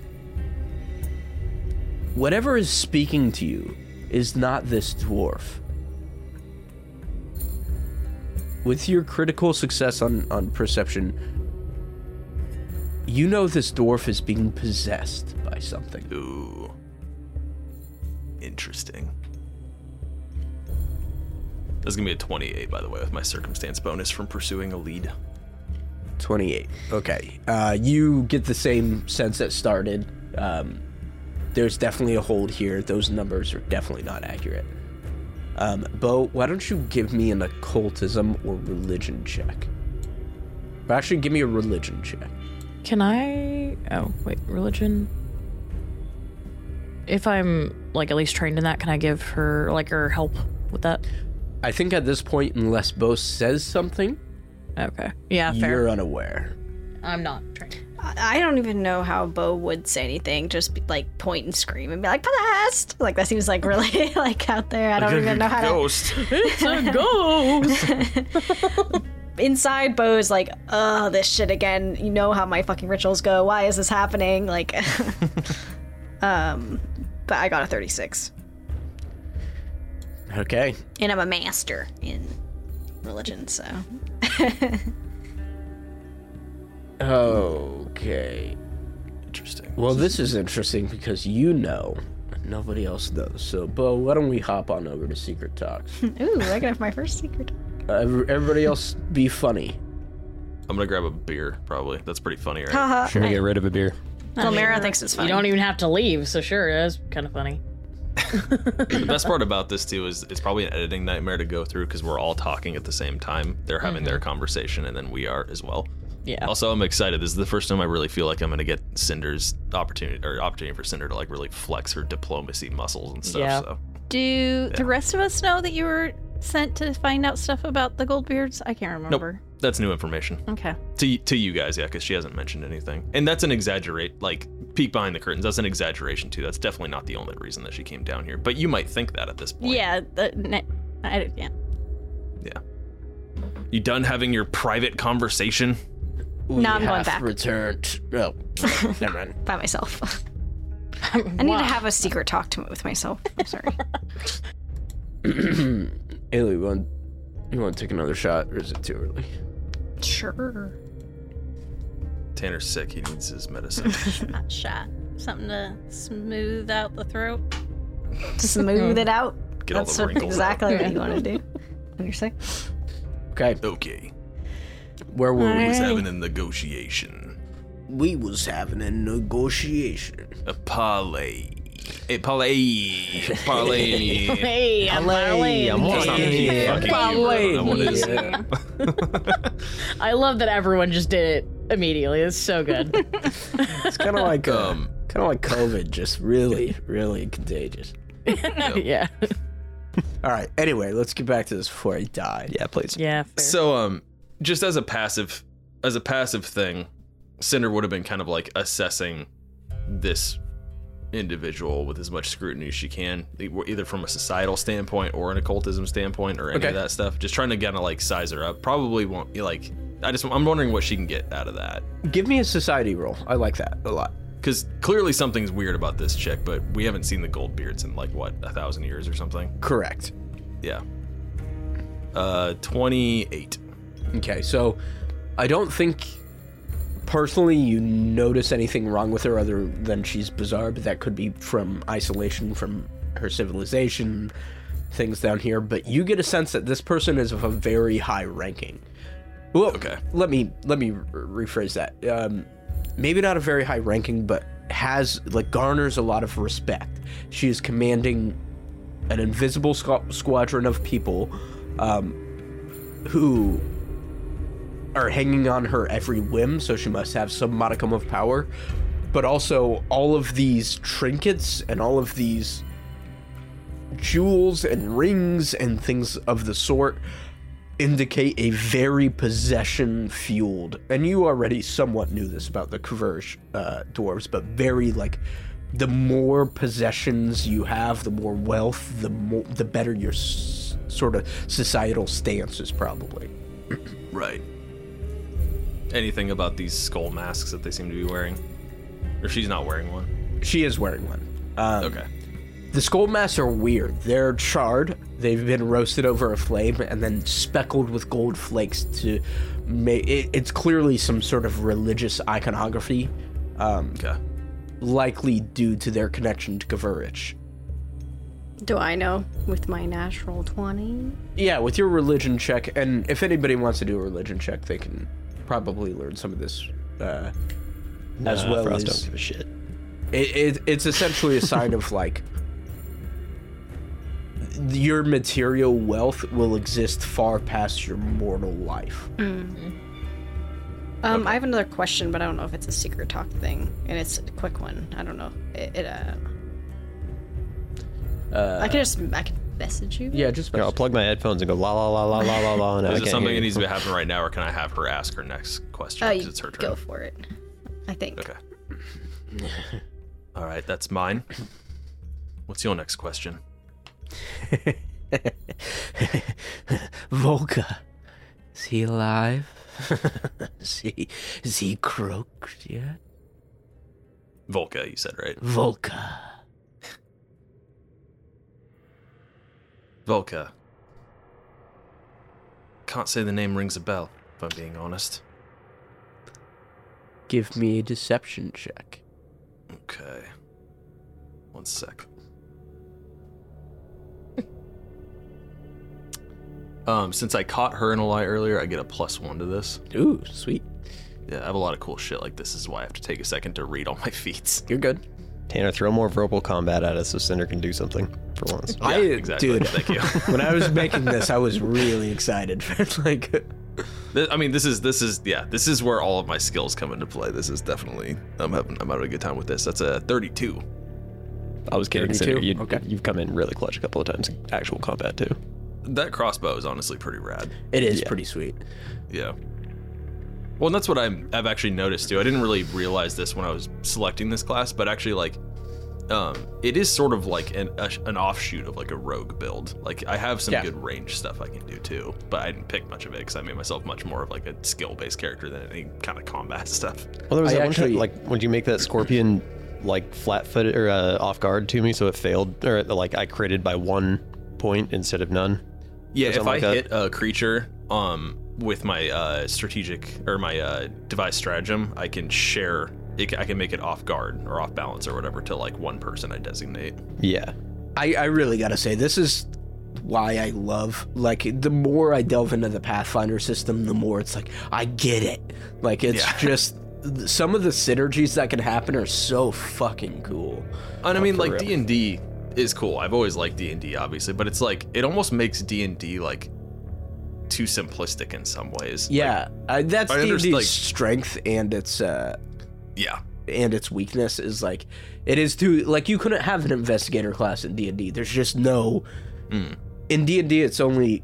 Whatever is speaking to you is not this dwarf. With your critical success on perception, you know this dwarf is being possessed by something. Ooh. Interesting. That's gonna be a 28, by the way, with my circumstance bonus from pursuing a lead. 28. Okay. You get the same sense that started. There's definitely a hold here. Those numbers are definitely not accurate. Bo, why don't you give me an occultism or religion check? Or actually, give me a religion check. Can I... Oh, wait, religion? If I'm, like, at least trained in that, can I give her, like, her help with that? I think at this point, unless Bo says something, Okay. Yeah, fair. you're unaware. I'm not trained. I don't even know how Bo would say anything. Just be, like point and scream and be like, "Blast!" Like that seems like really like out there. I don't even know how Ghost. It's a ghost! Inside, Bo's like, "Oh, this shit again. You know how my fucking rituals go. Why is this happening?" Like, but I got a 36, Okay. and I'm a master in religion, so. Okay. Interesting. Well, this is interesting because you know, and nobody else knows. So, Bo, why don't we hop on over to Secret Talks? Ooh, I got my first secret. Everybody else be funny. I'm gonna grab a beer, probably. That's pretty funny, right? Haha. Trying to get rid of a beer. Well, Mara thinks it's funny. You don't even have to leave, so sure, it is kind of funny. The best part about this too is it's probably an editing nightmare to go through because we're all talking at the same time. They're having their conversation, and then we are as well. Yeah. Also, I'm excited. This is the first time I really feel like I'm gonna get Cinder's opportunity for Cinder to like really flex her diplomacy muscles and stuff. Yeah. So Do the rest of us know that you were sent to find out stuff about the Goldbeards? I can't remember. nope, that's new information Okay. to you guys, yeah, because she hasn't mentioned anything, and that's an peek behind the curtains. That's an exaggeration too. That's definitely not the only reason that she came down here, but you might think that at this point. Yeah. Yeah. You done having your private conversation? No, I'm going hath back. Returned. Oh, never mind. By myself. I need to have a secret talk with myself. I'm sorry. Ailey, you want to take another shot, or is it too early? Sure. Tanner's sick. He needs his medicine. Not shot. Something to smooth out the throat. Smooth it out. Get all That's the wrinkles exactly out. what you want to do. When you're sick. Okay, Okay. where were we? Was having a negotiation. We was having a negotiation. A parlay. A parlay. Parlay. Hey, I'm Parlay, I'm That's not the fucking Parlay. I don't know what it is. I love that everyone just did it immediately. It's so good. It's kind of like COVID, just really, really contagious. Yeah. All right. Anyway, let's get back to this before I die. Yeah, please. Yeah. Fair. So, just as a passive thing, Cinder would have been kind of like assessing this individual with as much scrutiny as she can, either from a societal standpoint or an occultism standpoint or any of that stuff. Just trying to kind of like size her up. Probably won't like. I'm wondering what she can get out of that. Give me a society roll. I like that a lot. Because clearly something's weird about this chick, but we haven't seen the Goldbeards in like, what, 1,000 years or something? Correct. Yeah. 28. Okay, so I don't think personally you notice anything wrong with her other than she's bizarre, but that could be from isolation from her civilization, things down here. But you get a sense that this person is of a very high ranking. Well, Okay. Let me rephrase that. Maybe not a very high ranking, but garners a lot of respect. She is commanding an invisible squadron of people who are hanging on her every whim, so she must have some modicum of power. But also, all of these trinkets and all of these jewels and rings and things of the sort indicate a very possession-fueled, and you already somewhat knew this about the Kversh dwarves, but very, like, the more possessions you have, the more wealth, the better your sort of societal stance is probably. Right. Anything about these skull masks that they seem to be wearing? Or she's not wearing one? She is wearing one. Okay. The skull masks are weird. They're charred. They've been roasted over a flame and then speckled with gold flakes to make it. It's clearly some sort of religious iconography, Okay. likely due to their connection to Kverich. Do I know with my natural 20? Yeah, with your religion check, and if anybody wants to do a religion check, they can probably learn some of this as well Frost as... don't give a shit. It's essentially a sign of, like, your material wealth will exist far past your mortal life. I have another question, but I don't know if it's a secret talk thing, and it's a quick one. I don't know. I can message you. Yeah, just Here, I'll plug my headphones and go la la la la la la la. And I Is can't it something hear that you. needs to happen right now, or can I have her ask her next question? Because it's her turn. Go for it. I think. Okay. All right, that's mine. What's your next question? Volka, is he alive? Is he croaked yet? Volka, you said, right? Volka. Volka. Can't say the name rings a bell, if I'm being honest. Give me a deception check. Okay. 1 sec. Since I caught her in a lie earlier, I get a +1 to this. Ooh, sweet. Yeah, I have a lot of cool shit like this. Is why I have to take a second to read all my feats. You're good. Tanner, throw more verbal combat at us so Cinder can do something for once. Yeah, exactly. Dude, Thank you. when I was making this, I was really excited. Like, I mean, this is where all of my skills come into play. This is definitely I'm having a good time with this. That's a 32. I was kidding, 32? Cinder. Okay. You've come in really clutch a couple of times in actual combat, too. That crossbow is honestly pretty rad. it is Yeah. pretty sweet. Yeah. Well, and that's what I've actually noticed too. I didn't really realize this when I was selecting this class, but actually, like, it is sort of like an offshoot of like a rogue build. Like, I have some good range stuff I can do too, but I didn't pick much of it because I made myself much more of like a skill-based character than any kind of combat stuff. Well, there was I that one actually- time, like, would you make that scorpion, like, flat-footed or off guard to me so it failed? Or, like, I critted by 1 point instead of none? Yeah, Or if something I like that? hit a creature with my strategic or my device stratagem, I can share. I can make it off guard or off balance or whatever to like one person I designate. Yeah. I really gotta say, this is why I love, like, the more I delve into the Pathfinder system, the more it's like, I get it. Like, it's just, some of the synergies that can happen are so fucking cool. And I mean, for like, real. D&D is cool. I've always liked D&D, obviously, but it's like, it almost makes D&D like too simplistic in some ways. Yeah, that's I D&D's understand, like- strength and its Yeah. and its weakness is like, it is too, like, you couldn't have an investigator class in D&D. There's just no in D&D. It's only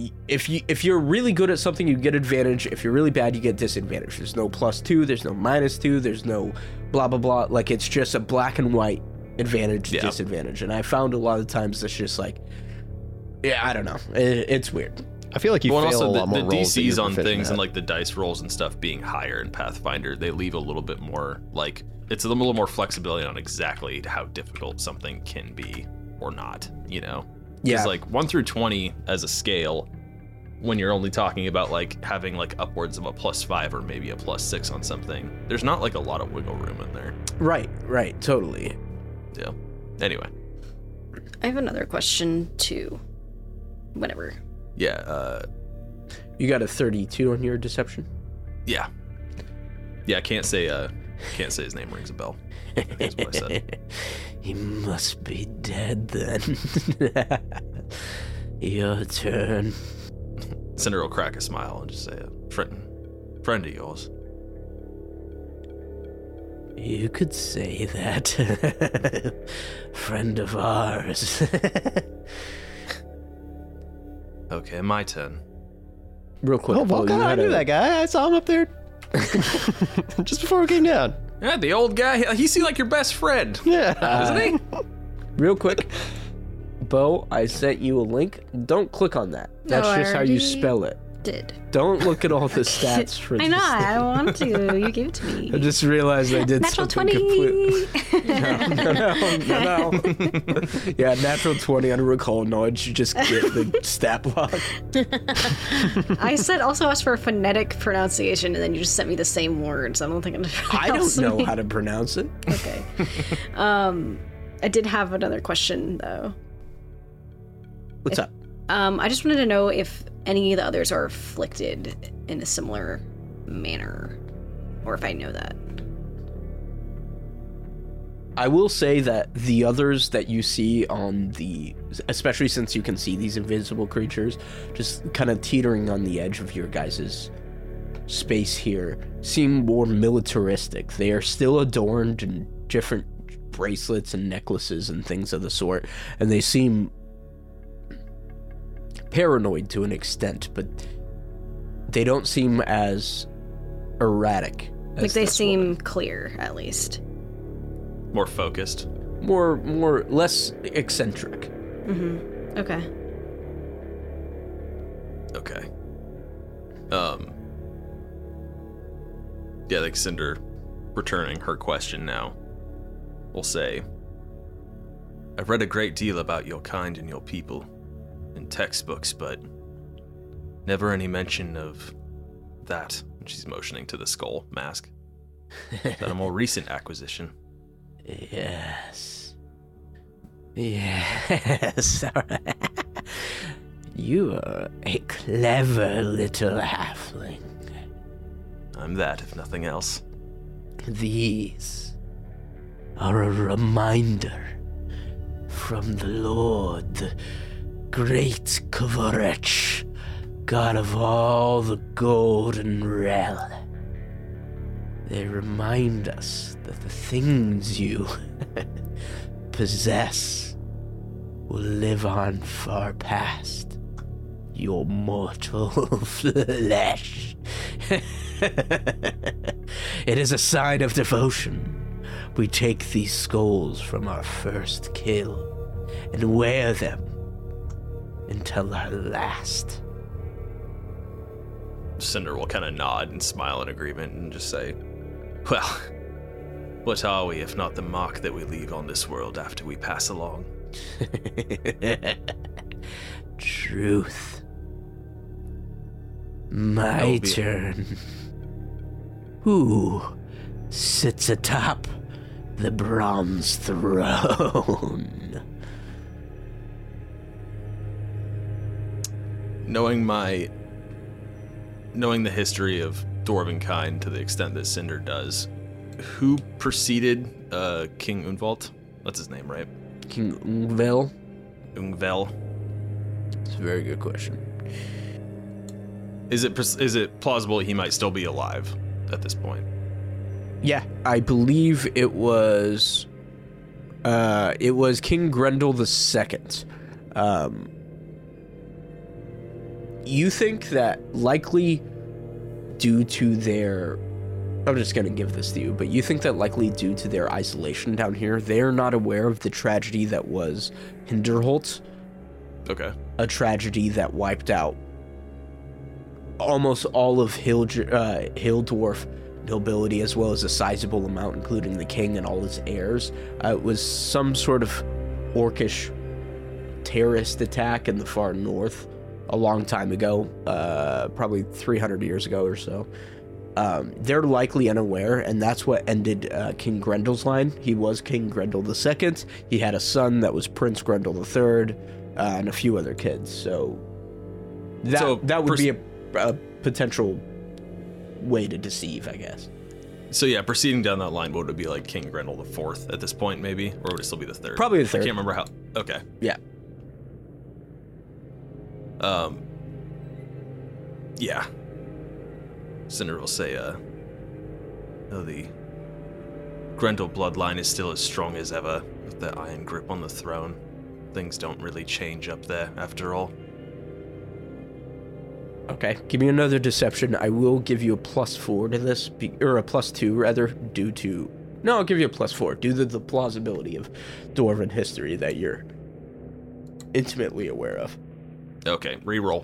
if you're really good at something, you get advantage. If you're really bad, you get disadvantage. There's no +2, there's no -2, there's no blah blah blah. Like, it's just a black and white advantage, disadvantage. And I found a lot of times it's just like, yeah, I don't know, it's weird. I feel like you Well, and fail also a lot the more rolls that DCs you're on proficient things at. and like the dice rolls and stuff being higher in Pathfinder, they leave a little bit more like it's a little more flexibility on exactly how difficult something can be or not, you know? 'Cause, Yeah. like 1 through 20 as a scale, when you're only talking about like having like upwards of a +5 or maybe a +6 on something, there's not like a lot of wiggle room in there. Right, totally. Yeah. Anyway, I have another question too. Whatever. yeah, You got a 32 on your deception. yeah. Yeah, I can't say his name rings a bell. That's what I said. He must be dead then. Your turn. Cinder will crack a smile and just say, friend of yours. You could say that. Friend of ours. Okay, my turn. Real quick. Oh, Paul, Volca, you I had knew a- that guy. I saw him up there just before we came down. Yeah, the old guy, he seemed like your best friend, Yeah. doesn't he? Real quick. Bo, I sent you a link. Don't click on that. That's No, I just how you already spell it. Did. Don't look at all the stats for I this know, thing. I want to. You gave it to me. I just realized I did Natural something 20. No. Yeah, natural 20 on recall knowledge. You just get the stat block. I said also asked for a phonetic pronunciation, and then you just sent me the same words. I don't think I'm I don't know how to pronounce it. Okay. I did have another question though. What's up? I just wanted to know if any of the others are afflicted in a similar manner, or if I know that. I will say that the others that you see on the, especially since you can see these invisible creatures, just kind of teetering on the edge of your guys' space here, seem more militaristic. They are still adorned in different bracelets and necklaces and things of the sort, and they seem paranoid to an extent, but they don't seem as erratic as Like they this seem woman. clear, at least. More focused. less eccentric. Mm-hmm. Okay. Okay. Yeah, like Cinder, returning her question now, will say, I've read a great deal about your kind and your people in textbooks, but never any mention of that. And she's motioning to the skull mask. Is that a more recent acquisition? Yes. Yes. You are a clever little halfling. I'm that, if nothing else. These are a reminder from the Lord, the great Kvorech, god of all the golden realm. They remind us that the things you possess will live on far past your mortal flesh. It is a sign of devotion. We take these skulls from our first kill and wear them until our last. Cinder will kind of nod and smile in agreement and just say, well, what are we if not the mark that we leave on this world after we pass along? Truth. My turn. Who sits atop the bronze throne? Knowing the history of Dwarvenkind to the extent that Cinder does, who preceded King Ungvald? That's his name, right? King Ungvel? Ungvel. It's a very good question. Is it plausible he might still be alive at this point? Yeah, I believe it was King Grendel II. You think that likely due to their... I'm just going to give this to you, but you think that likely due to their isolation down here, they're not aware of the tragedy that was Hinderholt. Okay. A tragedy that wiped out almost all of Hilldwarf nobility, as well as a sizable amount, including the king and all his heirs. It was some sort of orcish terrorist attack in the far north a long time ago, probably 300 years ago or so. They're likely unaware, and that's what ended King Grendel's line. He was King Grendel II. He had a son that was Prince Grendel III, and a few other kids. So that would be a potential way to deceive, I guess. So yeah, proceeding down that line, what would it be like King Grendel IV at this point, maybe? Or would it still be the third? Probably the third. I can't remember how. Okay. Yeah. Yeah. Cinder will say, the Grendel bloodline is still as strong as ever, with their iron grip on the throne. Things don't really change up there, after all. Okay, give me another deception. I will give you a +4 to this, or a +2 rather, due to... No, I'll give you a +4, due to the plausibility of Dwarven history that you're intimately aware of. Okay, reroll.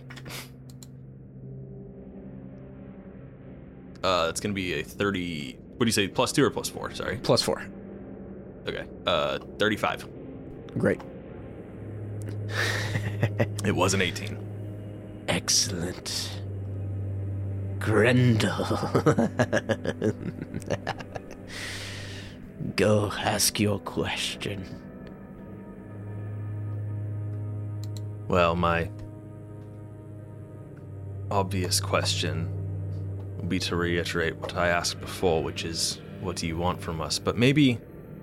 It's gonna be a 30... What do you say, +2 or +4? Sorry. +4. Okay, 35. Great. It was an 18. Excellent. Grendel. Go ask your question. Well, my obvious question would be to reiterate what I asked before, which is, what do you want from us? But maybe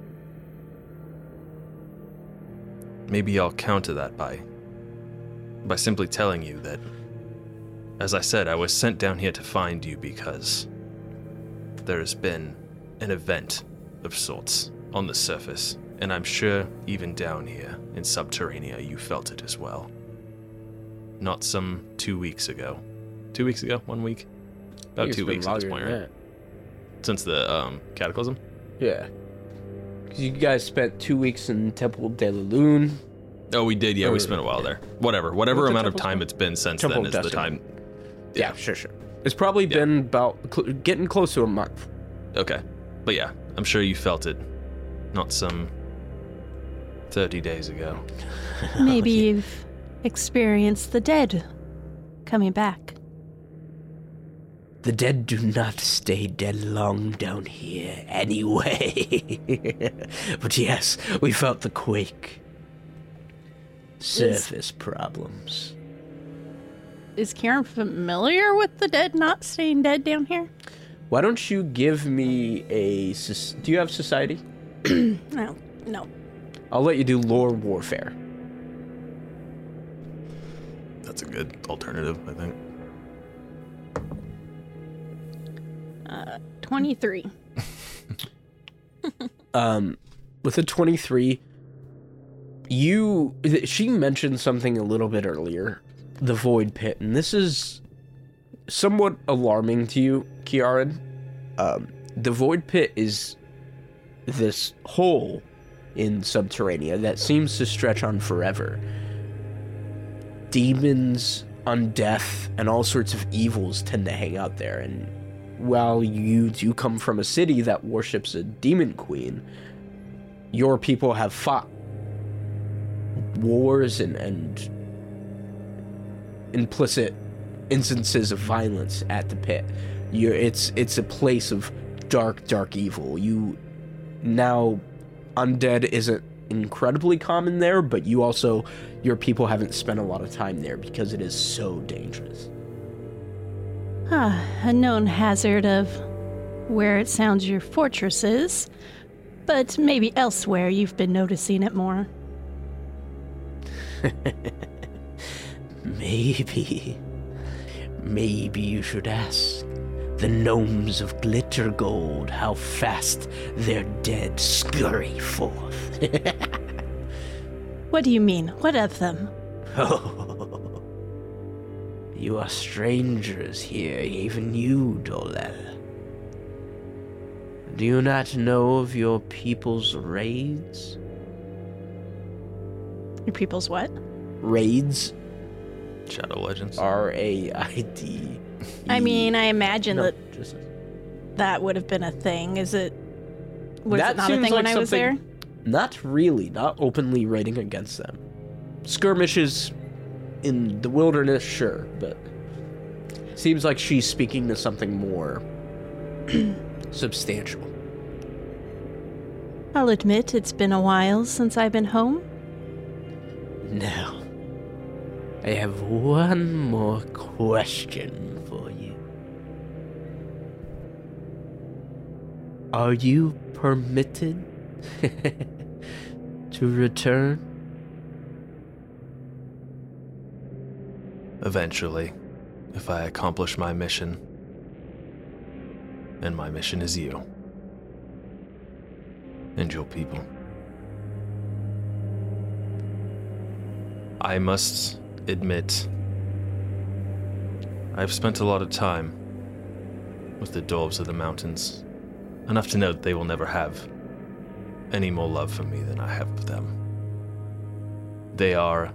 I'll counter that by simply telling you that, as I said, I was sent down here to find you because there has been an event of sorts on the surface, and I'm sure even down here in Subterranea you felt it as well. Not some 2 weeks ago. 2 weeks ago? 1 week? About 2 weeks at this point, right? Since the Cataclysm? Yeah. Because you guys spent 2 weeks in Temple de la Lune. Oh, we did, yeah, we spent a while there. Whatever amount of time it's been since Temple then is the time. Yeah, sure. It's probably been about getting close to a month. Okay. But yeah, I'm sure you felt it. Not some 30 days ago. Maybe you've experienced the dead coming back. The dead do not stay dead long down here anyway. But yes, we felt the quake. Surface problems. Is Kieran familiar with the dead not staying dead down here? Why don't you give me a... Do you have society? No. I'll let you do lore warfare. That's a good alternative, I think. 23. With a 23, she mentioned something a little bit earlier, the Void Pit, and this is somewhat alarming to you, Kiaran. The Void Pit is this hole in Subterranea that seems to stretch on forever. Demons, undeath, and all sorts of evils tend to hang out there, and while you do come from a city that worships a demon queen, your people have fought wars and implicit instances of violence at the pit. It's a place of dark evil. Now, undead isn't incredibly common there, but your people haven't spent a lot of time there because it is so dangerous. A known hazard of where it sounds your fortress is, but maybe elsewhere you've been noticing it more. Maybe you should ask the gnomes of Glitter Gold how fast their dead scurry forth. What do you mean? What of them? Oh, you are strangers here, even you, Dolel. Do you not know of your people's raids? Your people's what? Raids. Shadow Legends. R-A-I-D. I mean, I imagine No, that just- that would have been a thing. Was That it not a seems thing like when I was there? something- Not really. Not openly raiding against them. Skirmishes in the wilderness, sure, but seems like she's speaking to something more substantial. I'll admit it's been a while since I've been home. Now, I have one more question for you. Are you permitted to return? Eventually, if I accomplish my mission. And my mission is you. And your people. I must admit, I've spent a lot of time with the dwarves of the mountains, enough to know that they will never have any more love for me than I have for them. They are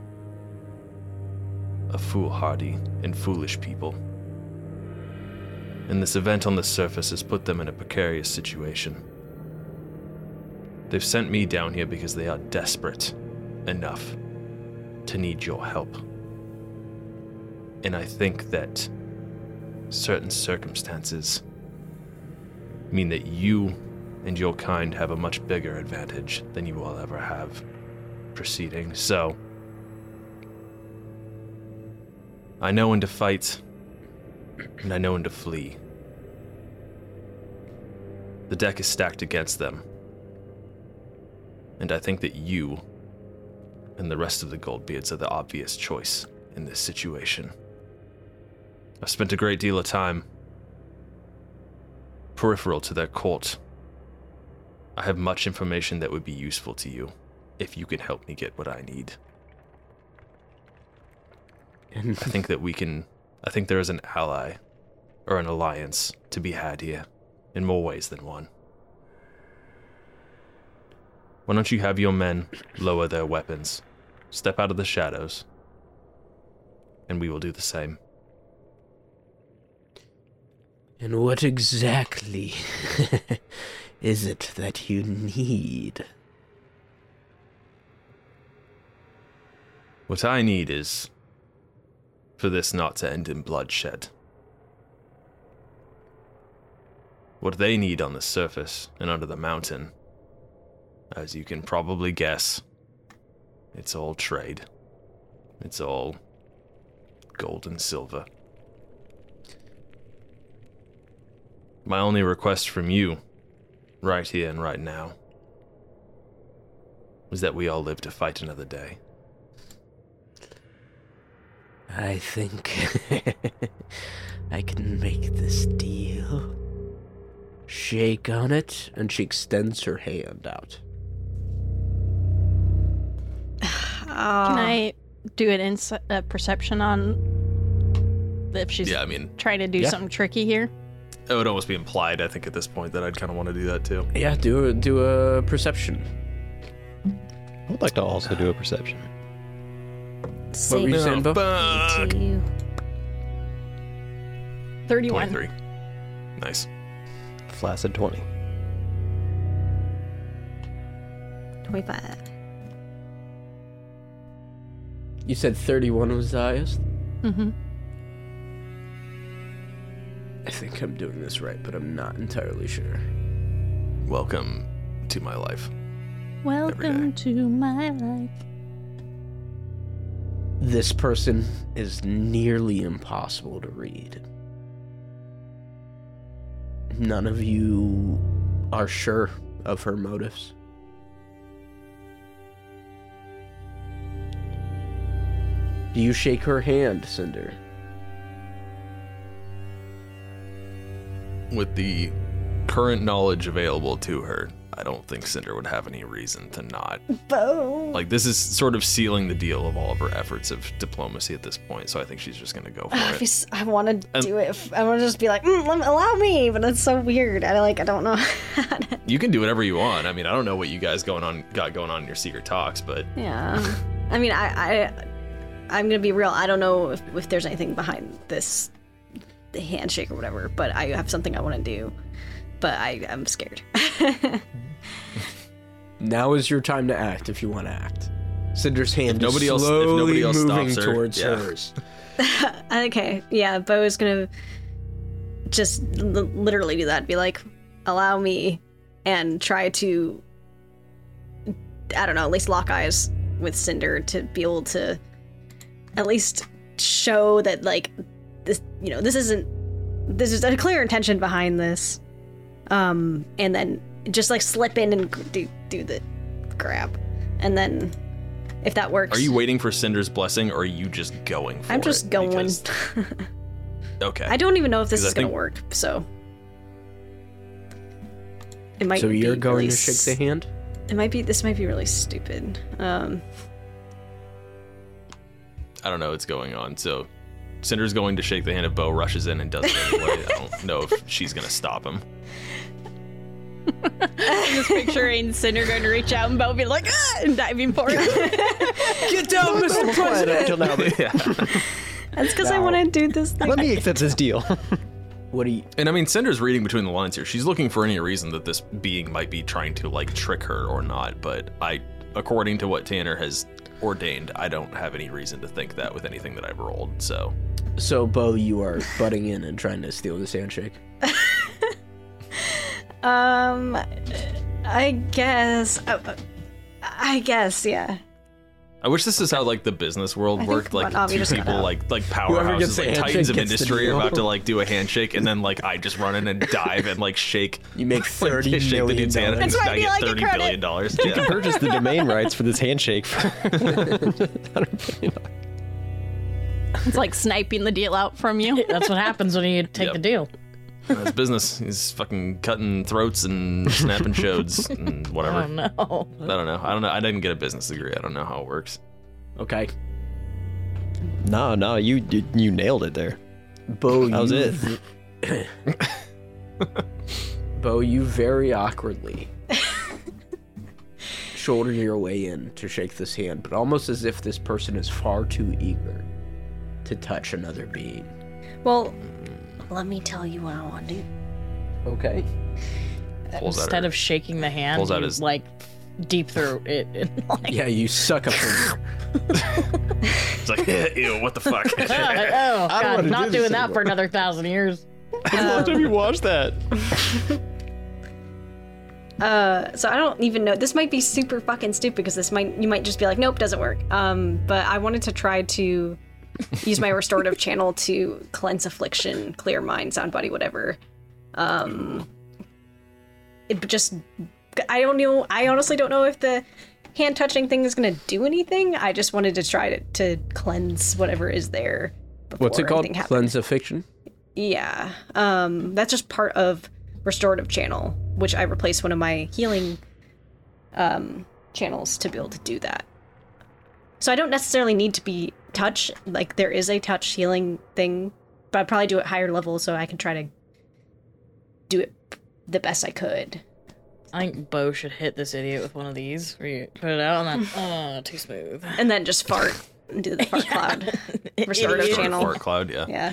a foolhardy and foolish people, and this event on the surface has put them in a precarious situation. They've sent me down here because they are desperate enough to need your help. And I think that certain circumstances mean that you and your kind have a much bigger advantage than you will ever have proceeding. So, I know when to fight, and I know when to flee. The deck is stacked against them. And I think that you and the rest of the Goldbeards are the obvious choice in this situation. I've spent a great deal of time peripheral to their court. I have much information that would be useful to you if you can help me get what I need. And I think there is an ally or an alliance to be had here in more ways than one. Why don't you have your men lower their weapons, step out of the shadows, and we will do the same. And what exactly is it that you need? What I need is for this not to end in bloodshed. What they need on the surface and under the mountain, as you can probably guess, it's all trade. It's all gold and silver. My only request from you, right here and right now, is that we all live to fight another day. I think I can make this deal. Shake on it, and she extends her hand out. Can I do an perception on if she's trying to do something tricky here? It would almost be implied, I think, at this point that I'd kind of want to do that too. Yeah, do a perception. I would like to also do a perception. What were you saying, Bo? Fuck. 31. 23. Nice. Flaccid 20. 25. You said 31 was the highest? Mm-hmm. I think I'm doing this right, but I'm not entirely sure. Welcome to my life. Welcome to my life. This person is nearly impossible to read. None of you are sure of her motives. Do you shake her hand, Cinder? With the current knowledge available to her, I don't think Cinder would have any reason to not. Bo. Like, this is sort of sealing the deal of all of her efforts of diplomacy at this point, so I think she's just gonna go for it. I want to do it. I want to just be like, allow me, but it's so weird. I don't know. You can do whatever you want. I mean, I don't know what you guys got going on in your secret talks, but Yeah. I mean, I'm gonna be real. I don't know if there's anything behind this, the handshake or whatever. But I have something I want to do. But I'm scared. Now is your time to act if you want to act. Cinder's hand If nobody is else slowly stops moving her, towards yeah. hers. Okay, yeah, Bo is gonna just literally do that. Be like, allow me, and try to, I don't know, at least lock eyes with Cinder to be able to at least show that, like, this, you know, this is a clear intention behind this. And then just like slip in and do the grab, and then if that works. Are you waiting for Cinder's blessing, or are you just going for it? I'm just going. Because- Okay. I don't even know if this 'Cause is I gonna think- work, so it might. So you're be going really to shake the hand? This might be really stupid. I don't know what's going on. So Cinder's going to shake the hand of Bo, rushes in and does it anyway. I don't know if she's gonna stop him. I'm just picturing Cinder going to reach out and Bo be like, ah, and diving for it. Get down, Mr. President! Until now, Yeah. That's because I want to do this thing. let me accept this deal. What do you... And I mean, Cinder's reading between the lines here. She's looking for any reason that this being might be trying to like trick her or not. But according to what Tanner has ordained, I don't have any reason to think that with anything that I've rolled. So Bo, you are butting in and trying to steal this handshake. I guess, yeah. I wish this is how like the business world worked. Like Avi two just got people, out. like Whoever gets powerhouses, the like handshake titans of gets the industry, are deal. about to like do a handshake, and then like I just run in and dive and like shake. You make like, $30 shake the million. dude's hand, and That's just why I I feel get like a $30 credit. billion dollars. You can purchase the domain rights for this handshake for $100 billion. It's like sniping the deal out from you. That's what happens when you take Yep. the deal. It's business. He's fucking cutting throats and snapping shows and whatever. Oh no. I don't know. I didn't get a business degree. I don't know how it works. Okay. No, you nailed it there. Bo, That was it. Bo, you very awkwardly shoulder your way in to shake this hand, but almost as if this person is far too eager to touch another being. Well, let me tell you what I want to do. Okay. Pulls out Instead her- of shaking the hand, pulls out you, his- like deep through it. Like, Yeah, you suck up her. It's like, ew, what the fuck? oh God, wanna not do doing this that for another 1,000 years. How long have you watched that? So I don't even know. This might be super fucking stupid because you might just be like, nope, doesn't work. But I wanted to try to use my restorative channel to cleanse affliction, clear mind, sound body, whatever. I don't know. I honestly don't know if the hand touching thing is going to do anything. I just wanted to try to cleanse whatever is there. What's it called? Cleanse of Fiction? Yeah. That's just part of Restorative Channel, which I replaced one of my healing channels to be able to do that. So I don't necessarily need to be touch. Like, there is a touch healing thing, but I'd probably do it higher level so I can try to do it the best I could. I think Bo should hit this idiot with one of these where you put it out and then, too smooth. And then just fart and do the fart cloud. Restorative Channel. Fart cloud, yeah. Yeah.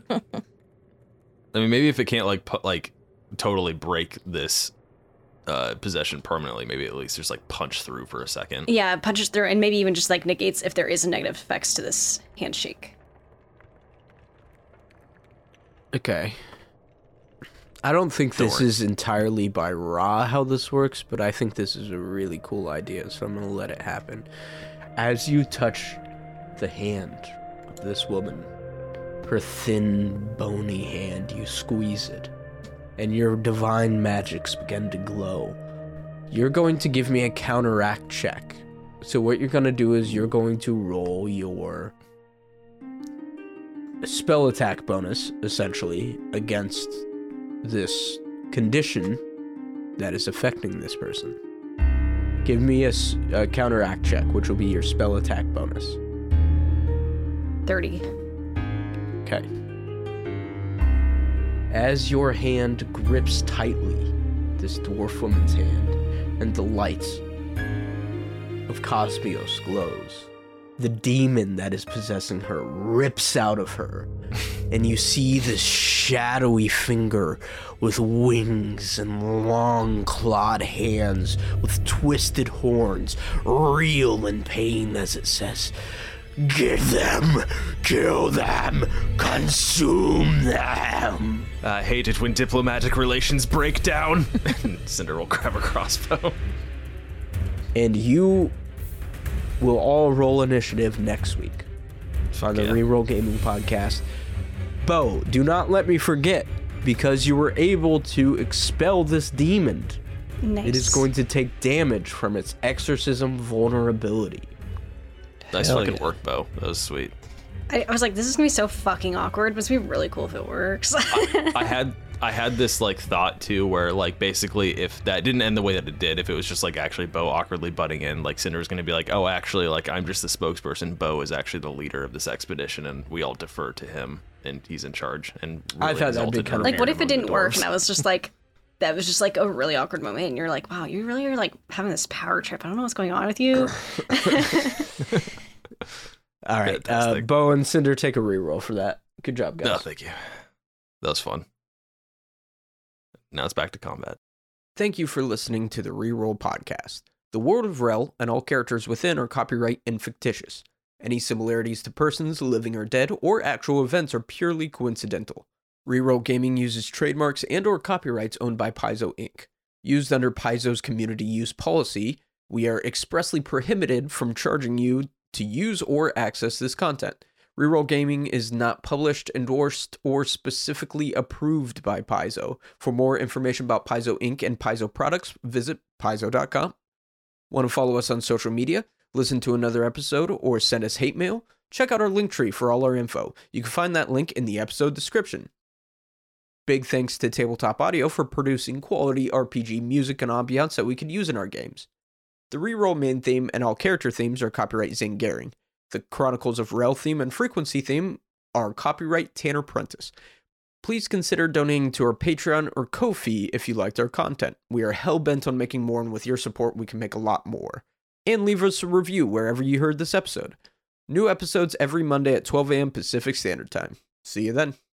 I mean, maybe if it can't, like totally break this possession permanently, maybe at least there's, like, punch through for a second. Yeah, punches through, and maybe even just, like, negates if there is a negative effects to this handshake. Okay. I don't think this is entirely by Ra how this works, but I think this is a really cool idea, so I'm going to let it happen. As you touch the hand of this woman, her thin, bony hand, you squeeze it, and your divine magics begin to glow. You're going to give me a counteract check. So what you're going to do is you're going to roll your spell attack bonus, essentially, against this condition that is affecting this person. Give me a counteract check, which will be your spell attack bonus. 30. Okay. As your hand grips tightly this dwarf woman's hand, and the light of Cosmios glows, the demon that is possessing her rips out of her, and you see this shadowy finger with wings and long clawed hands with twisted horns reel in pain as it says, "Get them, kill them, consume them." I hate it when diplomatic relations break down. Cinder will grab a crossbow. And you will all roll initiative next week on the Reroll Gaming Podcast. Bo, do not let me forget, because you were able to expel this demon. Nice. It is going to take damage from its exorcism vulnerability. Nice fucking work, Bo. That was sweet. I was like, this is gonna be so fucking awkward, but it's gonna be really cool if it works. I had this, like, thought too, where, like, basically if that didn't end the way that it did, if it was just, like, actually Bo awkwardly butting in, like, Cinder's gonna be like, oh, actually, like, I'm just the spokesperson. Bo is actually the leader of this expedition, and we all defer to him, and he's in charge. And really I thought that'd be kind of like, what if it didn't work? And I was just like, that was just like a really awkward moment, and you're like, wow, you really are like having this power trip. I don't know what's going on with you. All right, Bo and Cinder, take a reroll for that. Good job, guys. No, thank you. That was fun. Now it's back to combat. Thank you for listening to the Reroll Podcast. The world of Rel and all characters within are copyright and fictitious. Any similarities to persons, living or dead, or actual events are purely coincidental. Reroll Gaming uses trademarks and or copyrights owned by Paizo Inc. Used under Paizo's community use policy, we are expressly prohibited from charging you to use or access this content. Reroll Gaming is not published, endorsed, or specifically approved by Paizo. For more information about Paizo Inc. and Paizo products, visit paizo.com. Want to follow us on social media, listen to another episode, or send us hate mail? Check out our Linktree for all our info. You can find that link in the episode description. Big thanks to Tabletop Audio for producing quality RPG music and ambiance that we could use in our games. The Reroll main theme and all character themes are copyright Zane Gehring. The Chronicles of Rel theme and Frequency theme are copyright Tanner Prentice. Please consider donating to our Patreon or Ko-fi if you liked our content. We are hell-bent on making more, and with your support we can make a lot more. And leave us a review wherever you heard this episode. New episodes every Monday at 12 a.m. Pacific Standard Time. See you then.